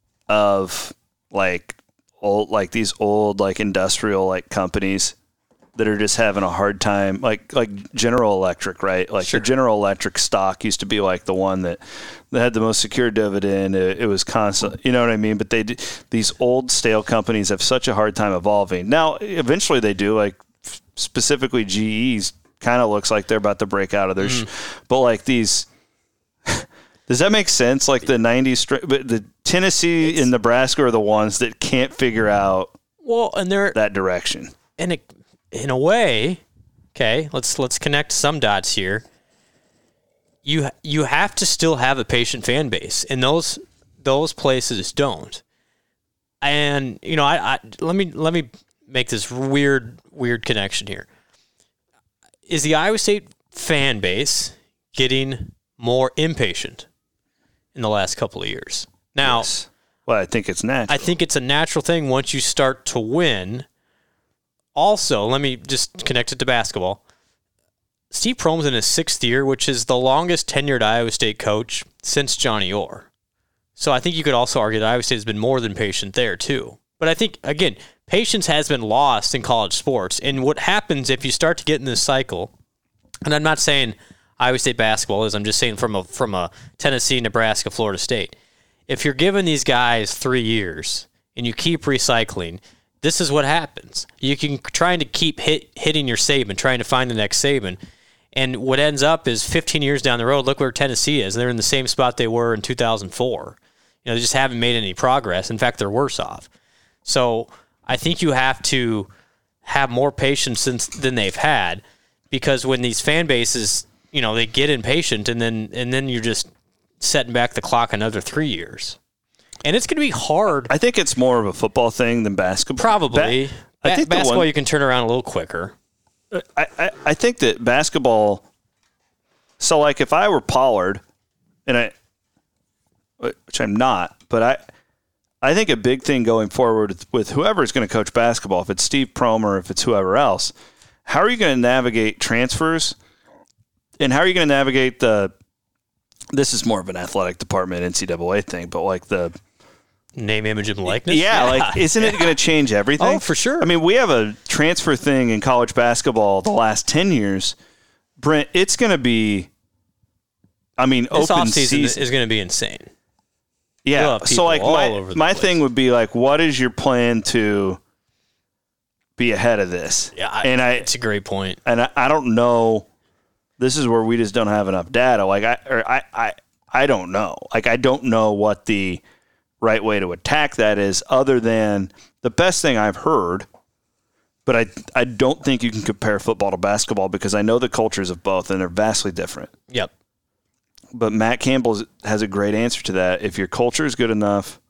of like old, like these old like industrial like companies that are just having a hard time, like like General Electric, right? Like Sure. the General Electric stock used to be like the one that, that had the most secure dividend. It, it was constant, you know what I mean? But they these old stale companies have such a hard time evolving. Now, eventually they do, like specifically G E's kind of looks like they're about to break out of their, mm. sh- but like these, does that make sense? Like the nineties, but the Tennessee it's, and Nebraska are the ones that can't figure out well, and they're that direction. And it, in a way, okay, let's let's connect some dots here. You you have to still have a patient fan base, and those those places don't. And you know, I, I let me let me make this weird weird connection here. Is the Iowa State fan base getting more impatient in the last couple of years? Now, yes. Well, I think it's natural. I think it's a natural thing once you start to win. Also, let me just connect it to basketball. Steve Prohm's in his sixth year, which is the longest tenured Iowa State coach since Johnny Orr. So I think you could also argue that Iowa State has been more than patient there, too. But I think, again, patience has been lost in college sports. And what happens if you start to get in this cycle, and I'm not saying Iowa State basketball is, I'm just saying from a from a Tennessee, Nebraska, Florida State. If you're giving these guys three years and you keep recycling, this is what happens. You can trying to keep hit, hitting your Saban, trying to find the next Saban. And what ends up is fifteen years down the road, look where Tennessee is. They're in the same spot they were in two thousand four. You know, they just haven't made any progress. In fact, they're worse off. So I think you have to have more patience since, than they've had, because when these fan bases, you know, they get impatient, and then and then you're just setting back the clock another three years. And it's going to be hard. I think it's more of a football thing than basketball. Probably. Ba- I ba- think basketball one, you can turn around a little quicker. I, I, I think that basketball, so like if I were Pollard, and I, which I'm not, but I I think a big thing going forward with, with whoever is going to coach basketball, if it's Steve Prohm or if it's whoever else, how are you going to navigate transfers? And how are you going to navigate the, this is more of an athletic department N C double A thing, but like the name, image, and likeness? Yeah, yeah. like isn't it going to change everything? Oh, for sure. I mean, we have a transfer thing in college basketball the last ten years. Brent, it's going to be, I mean, this open offseason season is going to be insane. Yeah, so like my, my thing would be like, what is your plan to be ahead of this? Yeah, I, and I, it's a great point. And I, I don't know. This is where we just don't have enough data. Like I, or I, I, I don't know. Like I don't know what the right way to attack that is, other than the best thing I've heard. But I, I don't think you can compare football to basketball because I know the cultures of both and they're vastly different. Yep. But Matt Campbell has a great answer to that. If your culture is good enough,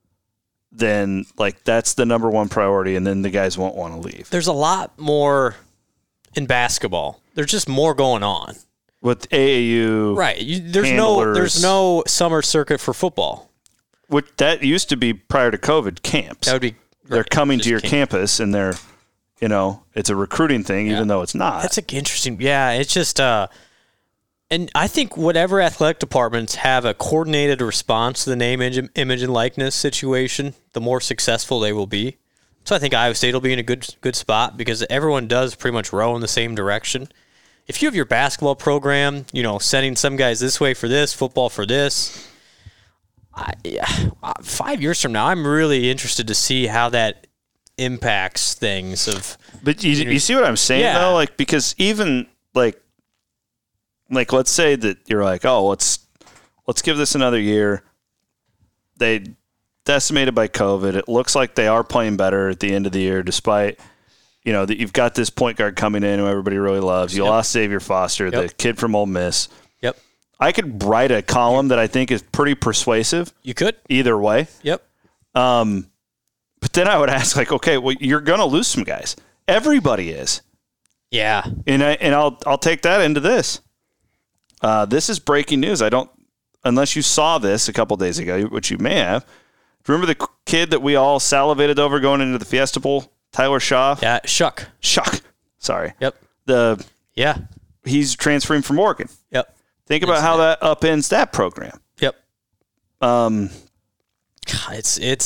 then like that's the number one priority, and then the guys won't want to leave. There's a lot more in basketball. There's just more going on with A A U. Right. You, there's handlers, no there's no summer circuit for football. Which that used to be prior to COVID camps. That would be. They're right, coming to your camp. campus, and they're, you know, it's a recruiting thing, yeah. even though it's not. That's an interesting. Yeah, it's just. Uh, And I think whatever athletic departments have a coordinated response to the name, image, and likeness situation, the more successful they will be. So I think Iowa State will be in a good good spot because everyone does pretty much row in the same direction. If you have your basketball program, you know, sending some guys this way for this, football for this, I, yeah, five years from now, I'm really interested to see how that impacts things. Of, but you, you, know, you see what I'm saying, yeah. though? Like, because even, like, Like, let's say that you're like, oh, let's let's give this another year. They decimated by COVID. It looks like they are playing better at the end of the year, despite, you know, that you've got this point guard coming in who everybody really loves. You yep. lost Xavier Foster, yep. the kid from Ole Miss. Yep. I could write a column that I think is pretty persuasive. You could. Either way. Yep. Um, but then I would ask, like, okay, well, you're going to lose some guys. Everybody is. Yeah. And I and I'll I'll take that into this. Uh, this is breaking news. I don't, unless you saw this a couple days ago, which you may have. Remember the kid that we all salivated over going into the Fiesta Bowl, Tyler Shaw? Yeah, Shuck. Shuck. Sorry. Yep. The yeah. He's transferring from Oregon. Yep. Think about it's, how that upends that program. Yep. Um, it's it's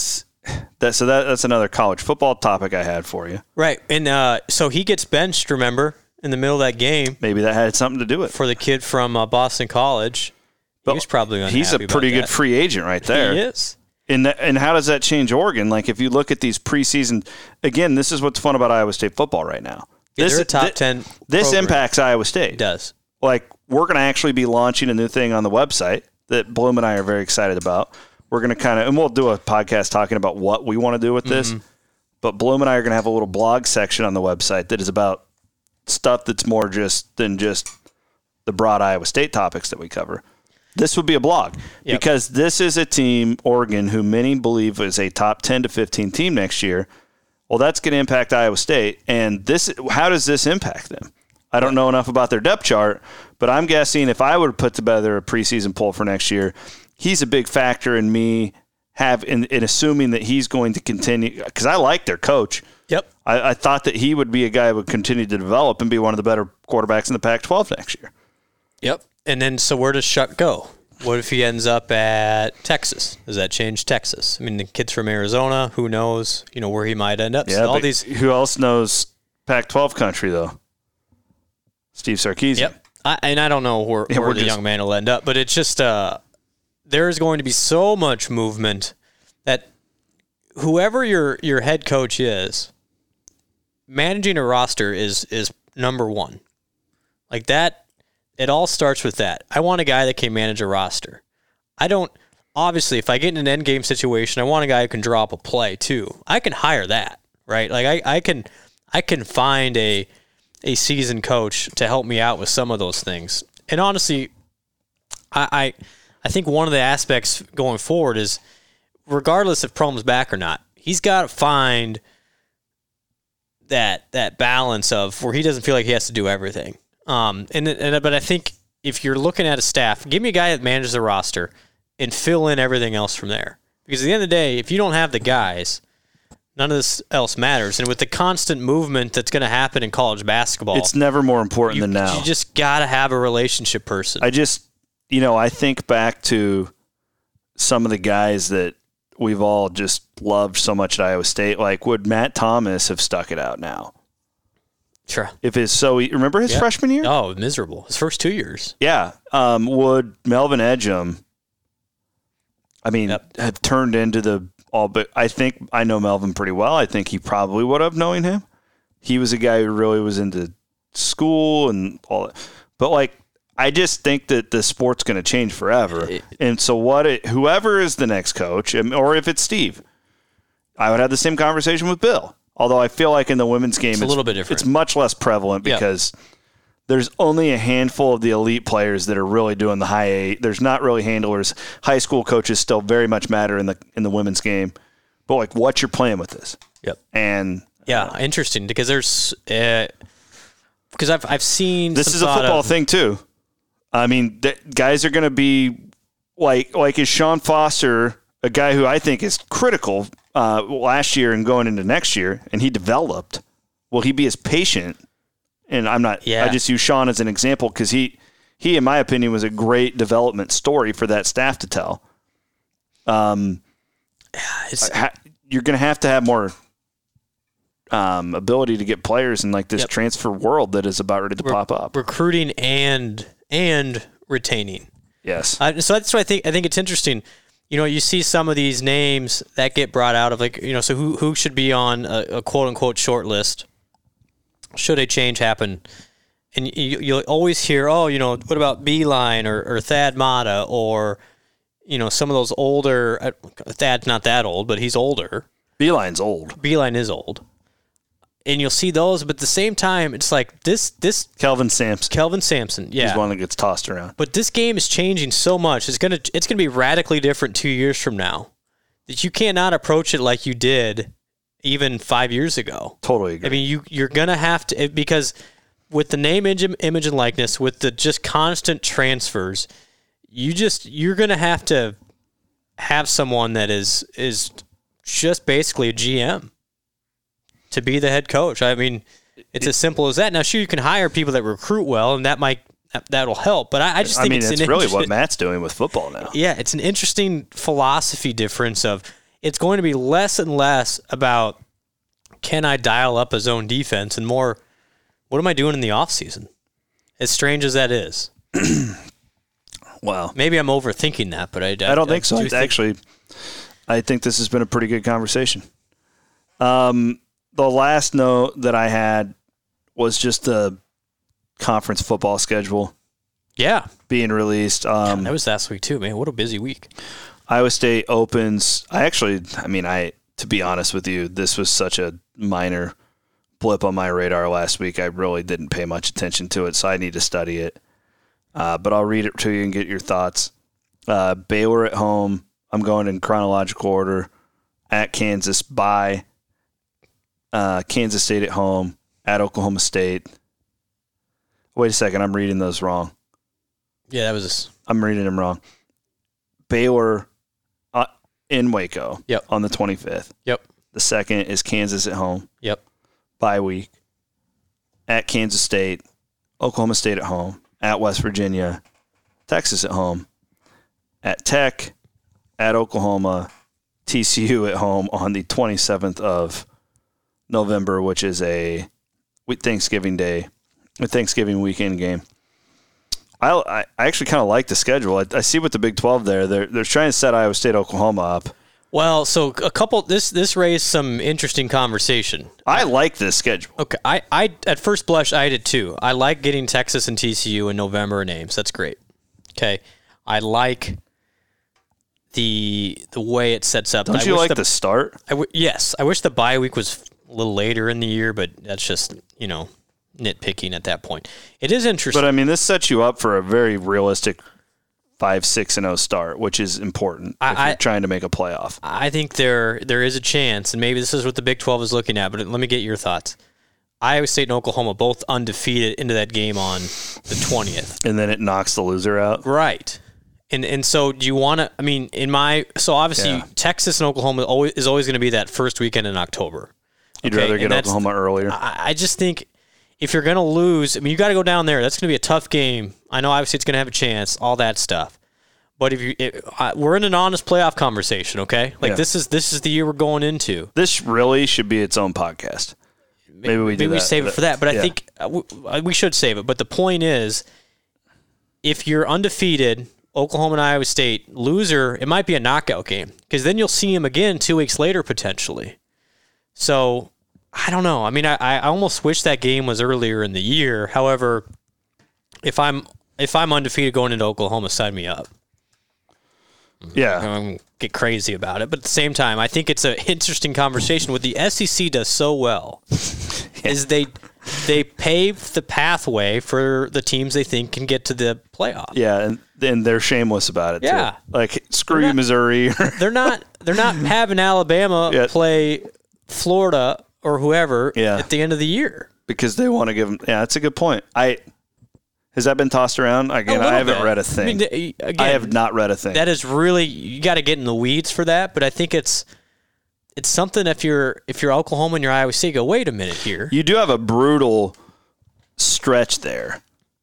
that so that that's another college football topic I had for you. Right. And uh, so he gets benched, remember, in the middle of that game. Maybe that had something to do with it. For the kid from uh, Boston College. But he was probably unhappy he's a pretty good that. free agent right there. He is. And, that, and how does that change Oregon? Like, if you look at these preseason, again, this is what's fun about Iowa State football right now. Yeah, this they're a top th- ten This program. impacts Iowa State. It does. Like, we're going to actually be launching a new thing on the website that Bloom and I are very excited about. We're going to kind of, and we'll do a podcast talking about what we want to do with this. Mm-hmm. But Bloom and I are going to have a little blog section on the website that is about stuff that's more just than just the broad Iowa State topics that we cover. This would be a blog yep. because this is a team, Oregon, who many believe is a top ten to fifteen team next year. Well, that's going to impact Iowa State. And this, how does this impact them? I don't know enough about their depth chart, but I'm guessing if I would put together a preseason poll for next year, he's a big factor in me have in, in assuming that he's going to continue, because I like their coach. Yep. I, I thought that he would be a guy who would continue to develop and be one of the better quarterbacks in the Pac twelve next year. Yep. And then, so where does Shuck go? What if he ends up at Texas? Does that change Texas? I mean, the kid's from Arizona. Who knows, you know, where he might end up. Yeah, so all but these. Who else knows Pac twelve country, though? Steve Sarkisian. Yep. I, and I don't know where, yeah, where the just, young man will end up, but it's just uh, there's going to be so much movement that whoever your your head coach is, managing a roster is is number one. Like that. It all starts with that. I want a guy that can manage a roster. I don't, obviously, if I get in an end game situation, I want a guy who can draw up a play too. I can hire that, right? Like I, I can I can find a a seasoned coach to help me out with some of those things. And honestly, I I, I think one of the aspects going forward is, regardless if Prohm's back or not, he's got to find that that balance of where he doesn't feel like he has to do everything. Um, and, and but I think if you're looking at a staff, give me a guy that manages the roster and fill in everything else from there. Because at the end of the day, if you don't have the guys, none of this else matters. And with the constant movement that's going to happen in college basketball, it's never more important you, than now. You just got to have a relationship person. I just, you know, I think back to some of the guys that we've all just loved so much at Iowa State. Like, would Matt Thomas have stuck it out now? Sure. If it's so, remember his yep. freshman year? Oh, miserable. His first two years. Yeah. Um, would Melvin Edgem, I mean, yep. have turned into the all, but I think I know Melvin pretty well. I think he probably would have, knowing him. He was a guy who really was into school and all that. But like, I just think that the sport's going to change forever. It, and so what, it, whoever is the next coach, or if it's Steve, I would have the same conversation with Bill. Although I feel like in the women's game, it's, it's a little bit different. It's much less prevalent because yep. there's only a handful of the elite players that are really doing the high eight. There's not really handlers. High school coaches still very much matter in the in the women's game. But like, what you're playing with this? Yep. And yeah, uh, interesting because there's uh, because I've I've seen this is a football of, thing too. I mean, th- guys are going to be like like is Sean Foster, a guy who I think is critical. Uh, last year and going into next year, and he developed. Will he be as patient? And I'm not. Yeah. I just use Sean as an example because he, he, in my opinion, was a great development story for that staff to tell. Um, it's, ha, you're going to have to have more um, ability to get players in like this yep. transfer world that is about ready to Re- pop up. Recruiting and and retaining. Yes. Uh, so that's why I think I think it's interesting. You know, you see some of these names that get brought out of like, you know, so who who should be on a, a quote unquote short list should a change happen? And you, you'll always hear, oh, you know, what about Beeline or, or Thad Matta or, you know, some of those older, uh, Thad's not that old, but he's older. Beeline's old. Beeline is old. And you'll see those, but at the same time, it's like this, this Kelvin Sampson. Kelvin Sampson, yeah. He's one that gets tossed around. But this game is changing so much. It's gonna, it's gonna be radically different two years from now. That you cannot approach it like you did even five years ago. Totally agree. I mean, you you're gonna have to because with the name, image, image, and likeness, with the just constant transfers, you just you're gonna have to have someone that is is just basically a G M. To be the head coach. I mean, it's it, as simple as that. Now, sure, you can hire people that recruit well, and that might that'll help. But I, I just think I mean, it's it's an really what Matt's doing with football now. Yeah, it's an interesting philosophy difference of it's going to be less and less about can I dial up a zone defense and more, what am I doing in the offseason? As strange as that is. Wow. Maybe I'm overthinking that, but I, I, I don't I think so. do It's think, actually, I think this has been a pretty good conversation. Um, the last note that I had was just the conference football schedule. Yeah. Being released. Um, God, that was last week too, man. What a busy week. Iowa State opens. I actually, I mean, I to be honest with you, this was such a minor blip on my radar last week. I really didn't pay much attention to it, so I need to study it. Uh, but I'll read it to you and get your thoughts. Uh, Baylor at home. I'm going in chronological order. At Kansas, bye. Uh, Kansas State at home. At Oklahoma State. Wait a second, I'm reading those wrong. Yeah, that was. I'm reading them wrong. Baylor uh, in Waco. Yep. On the twenty-fifth. Yep. The second is Kansas at home. Yep. Bye week. At Kansas State. Oklahoma State at home. At West Virginia. Texas at home. At Tech. At Oklahoma. T C U at home on the twenty-seventh of November, which is a Thanksgiving Day, a Thanksgiving weekend game. I I actually kind of like the schedule. I, I see with the Big twelve there, they're they're trying to set Iowa State, Oklahoma up. Well, so a couple. This this raised some interesting conversation. I like this schedule. Okay, I, I at first blush I did too. I like getting Texas and T C U in November names. That's great. Okay, I like the the way it sets up. Don't I you wish like the, the start? I w- yes, I wish the bye week was a little later in the year, but that's just you know nitpicking at that point. It is interesting. But I mean, this sets you up for a very realistic five six and zero start, which is important I, if you're I, trying to make a playoff. I think there there is a chance, and maybe this is what the Big twelve is looking at. But let me get your thoughts. Iowa State and Oklahoma both undefeated into that game on the twentieth, and then it knocks the loser out. Right. And and so do you want to? I mean, in my so obviously Yeah. Texas and Oklahoma always, is always going to be that first weekend in October. You'd Okay, rather get and that's- Oklahoma earlier. I, I just think if you're going to lose, I mean, you got to go down there. That's going to be a tough game. I know obviously it's going to have a chance, all that stuff. But if you, it, I, we're in an honest playoff conversation, okay? Like Yeah. this is this is the year we're going into. This really should be its own podcast. Maybe we do Maybe we that. save it for that. But I Yeah. think uh, we, we should save it. But the point is, if you're undefeated, Oklahoma and Iowa State, loser, it might be a knockout game. Because then you'll see him again two weeks later, potentially. So, I don't know. I mean, I, I almost wish that game was earlier in the year. However, if I'm if I'm undefeated going into Oklahoma, sign me up. Yeah. Um, get crazy about it. But at the same time, I think it's an interesting conversation. What the S E C does so well is they they pave the pathway for the teams they think can get to the playoff. Yeah, and then they're shameless about it Yeah. too. Like screw They're you, not- Missouri. They're not they're not having Alabama Yeah. play Florida or whoever Yeah. at the end of the year. because they want to give them. Yeah, that's a good point. I has that been tossed around again? A little I haven't bit. read a I thing. mean, th- again, I have not read a thing. That is really you got to get in the weeds for that, but I think it's it's something if you're if you're Oklahoma and you're Iowa State, go wait a minute here. You do have a brutal stretch there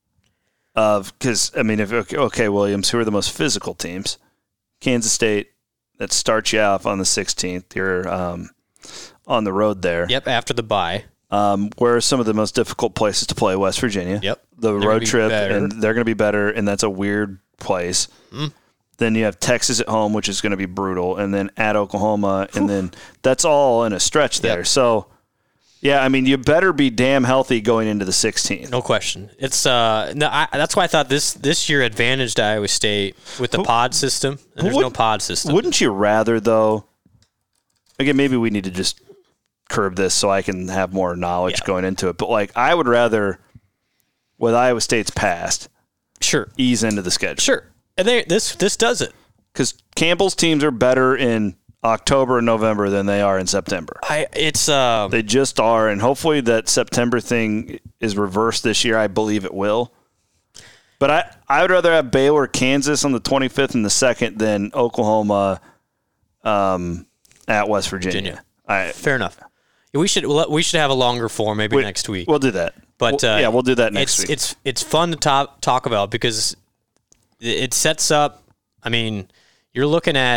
of because I mean if okay, okay Williams, who are the most physical teams? Kansas State that starts you off on the sixteenth. You're um, on the road there. Yep, after the bye. Um, where are some of the most difficult places to play? West Virginia. Yep. The They're gonna road be trip, better. and they're going to be better, and that's a weird place. Mm. Then you have Texas at home, which is going to be brutal, and then at Oklahoma, and then that's all in a stretch there. Yep. So, yeah, I mean, you better be damn healthy going into the sixteenth. No question. It's uh, no, I, that's why I thought this this year advantaged Iowa State with the pod system. And there's no Wouldn't- pod system. Wouldn't you rather, though? Again, maybe we need to just curb this so I can have more knowledge Yeah. going into it. But like, I would rather, with Iowa State's past, Sure, ease into the schedule. sure. And they, this this does it. Because Campbell's teams are better in October and November than they are in September. I it's uh, They just are, and hopefully that September thing is reversed this year. I believe it will. But I, I would rather have Baylor, Kansas on the twenty-fifth and the second than Oklahoma um, at West Virginia. Virginia. I, fair enough. We should we should have a longer form maybe we- next week. We'll do that. But We'll- uh, yeah, we'll do that next it's, week. It's it's fun to talk talk about because it sets up. I mean, you're looking at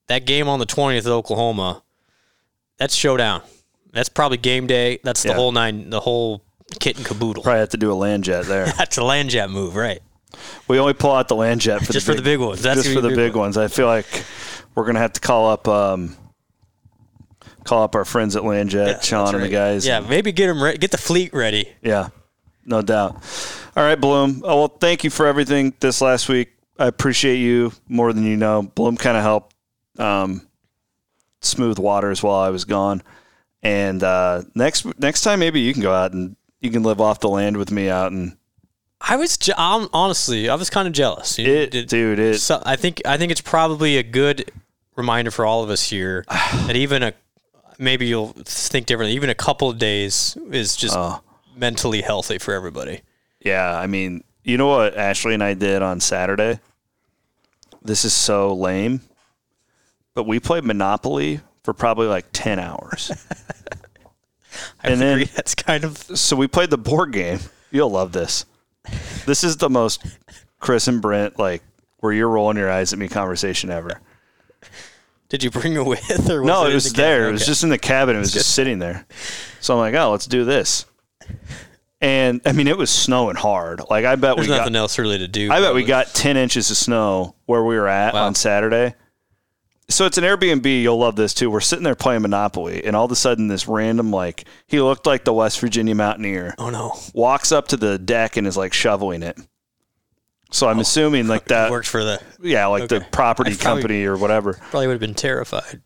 that game on the twentieth at Oklahoma, that's showdown. That's probably game day. That's the Yeah. whole nine, the whole kit and caboodle. Probably have to do a land jet there. That's a land jet move, right? We only pull out the land jet for Just the for the big ones. That's just gonna for be the big big ones. I feel like we're gonna have to call up um, call up our friends at Landjet, Yeah, Sean that's and the right. guys. Yeah, maybe get them re- get the fleet ready. Yeah, no doubt. All right, Bloom. Oh, well, thank you for everything this last week. I appreciate you more than you know. Bloom kind of helped um, smooth waters while I was gone. And uh, next next time, maybe you can go out and you can live off the land with me out and. I was je- I'm, honestly, I was kind of jealous. You It, did- dude, it. So I think I think it's probably a good reminder for all of us here that even a maybe you'll think differently. Even a couple of days is just Oh. mentally healthy for everybody. Yeah, I mean, you know what Ashley and I did on Saturday? This is so lame, but we played Monopoly for probably like ten hours. I And then- agree. That's kind of So we played the board game. You'll love this. This is the most Chris and Brent, like, where you're rolling your eyes at me conversation ever. Did you bring it with or was No, it it in was the there. cabin? It was Okay. just in the cabin. It was just sitting there. So I'm like, oh, let's do this. And, I mean, it was snowing hard. Like, I bet There's we got nothing else really to do. I bet we probably. got ten inches of snow where we were at Wow. on Saturday. So it's an Airbnb. You'll love this too. We're sitting there playing Monopoly, and all of a sudden, this random, like, he looked like the West Virginia Mountaineer, Oh no, walks up to the deck and is like shoveling it. So I'm assuming like that, worked for the yeah, like the Okay. property I probably- company or whatever. probably would have been terrified.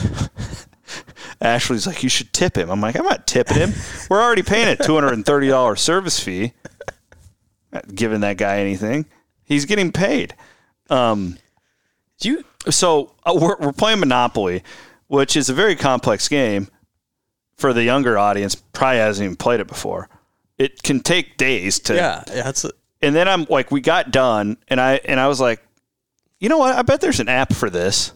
Ashley's like, you should tip him. I'm like, I'm not tipping him. We're already paying a two hundred thirty dollars service fee. Not giving that guy anything. He's getting paid. Um, Do you? So uh, we're, we're playing Monopoly, which is a very complex game for the younger audience. Probably hasn't even played it before. It can take days to. Yeah, yeah, that's. A, And then I'm like, we got done, and I and I was like, you know what? I bet there's an app for this.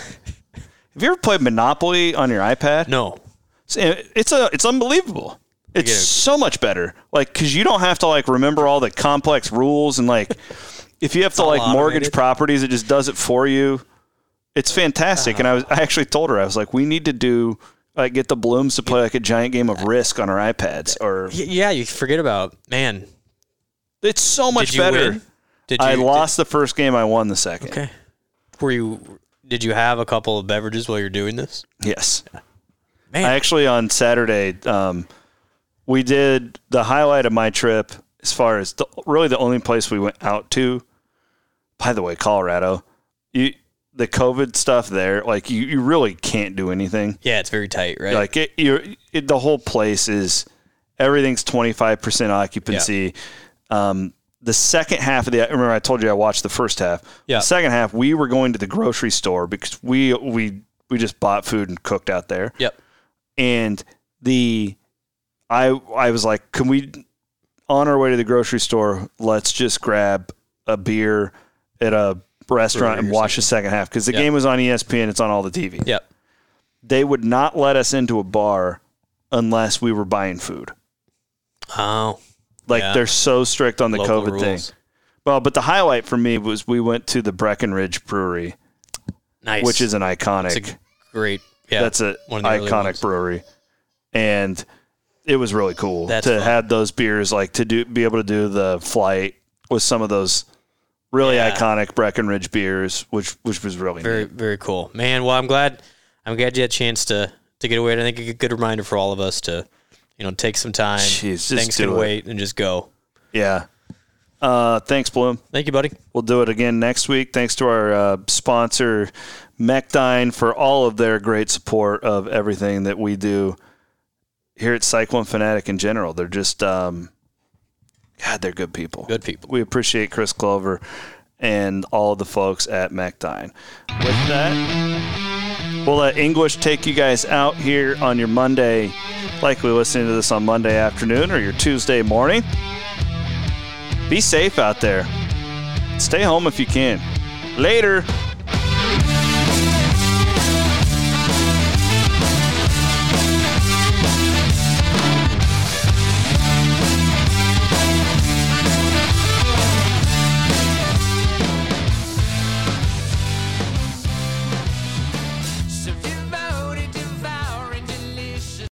Have you ever played Monopoly on your iPad? no. It's, it's a it's unbelievable. It's get it. so much better. Like, because you don't have to like remember all the complex rules and like if you have to all like mortgage automated. properties, it just does it for you. It's fantastic. And I was I actually told her I was like, we need to do like get the Blooms to play like a giant game of Risk on our iPads, or Y- Yeah, you forget about man. it's so much Did you better. win? Did you? I did- lost the first game. I won the second. okay. Were you? Did you have a couple of beverages while you're doing this? Yes. Man, I actually on Saturday, um, we did the highlight of my trip as far as the, really the only place we went out to. By the way, Colorado, you the COVID stuff there, like you, you really can't do anything. yeah, it's very tight, right? Like it, you're, it, the whole place is everything's twenty-five percent occupancy. Um, the second half of the remember I told you I watched the first half. Yeah. The second half we were going to the grocery store because we we we just bought food and cooked out there. Yep. And the I I was like, can we on our way to the grocery store, let's just grab a beer at a restaurant and Brewery or watch the second half because the Yep. game was on E S P N. It's on all the T V. Yep. They would not let us into a bar unless we were buying food. Oh, Like Yeah. they're so strict on the local COVID rules. thing. Well, but the highlight for me was we went to the Breckenridge Brewery, Nice. which is an iconic. It's a great. Yeah, that's an one of the early iconic ones. brewery, and it was really cool That's to fun. have those beers, like to do be able to do the flight with some of those really Yeah. iconic Breckenridge beers, which which was really Very neat. very cool, man. Well, I'm glad. I'm glad you had a chance to to get away. And I think a good reminder for all of us to, you know, take some time. Jeez, just Things do can it. wait and just go. Yeah. Uh, thanks, Bloom. Thank you, buddy. We'll do it again next week. Thanks to our uh, sponsor, Mechdyne, for all of their great support of everything that we do here at Cyclone Fanatic in general. They're just, um, God, they're good people. Good people. We appreciate Chris Clover and all of the folks at Mechdyne. With that, we'll let English take you guys out here on your Monday, likely listening to this on Monday afternoon or your Tuesday morning. Be safe out there. Stay home if you can. Later.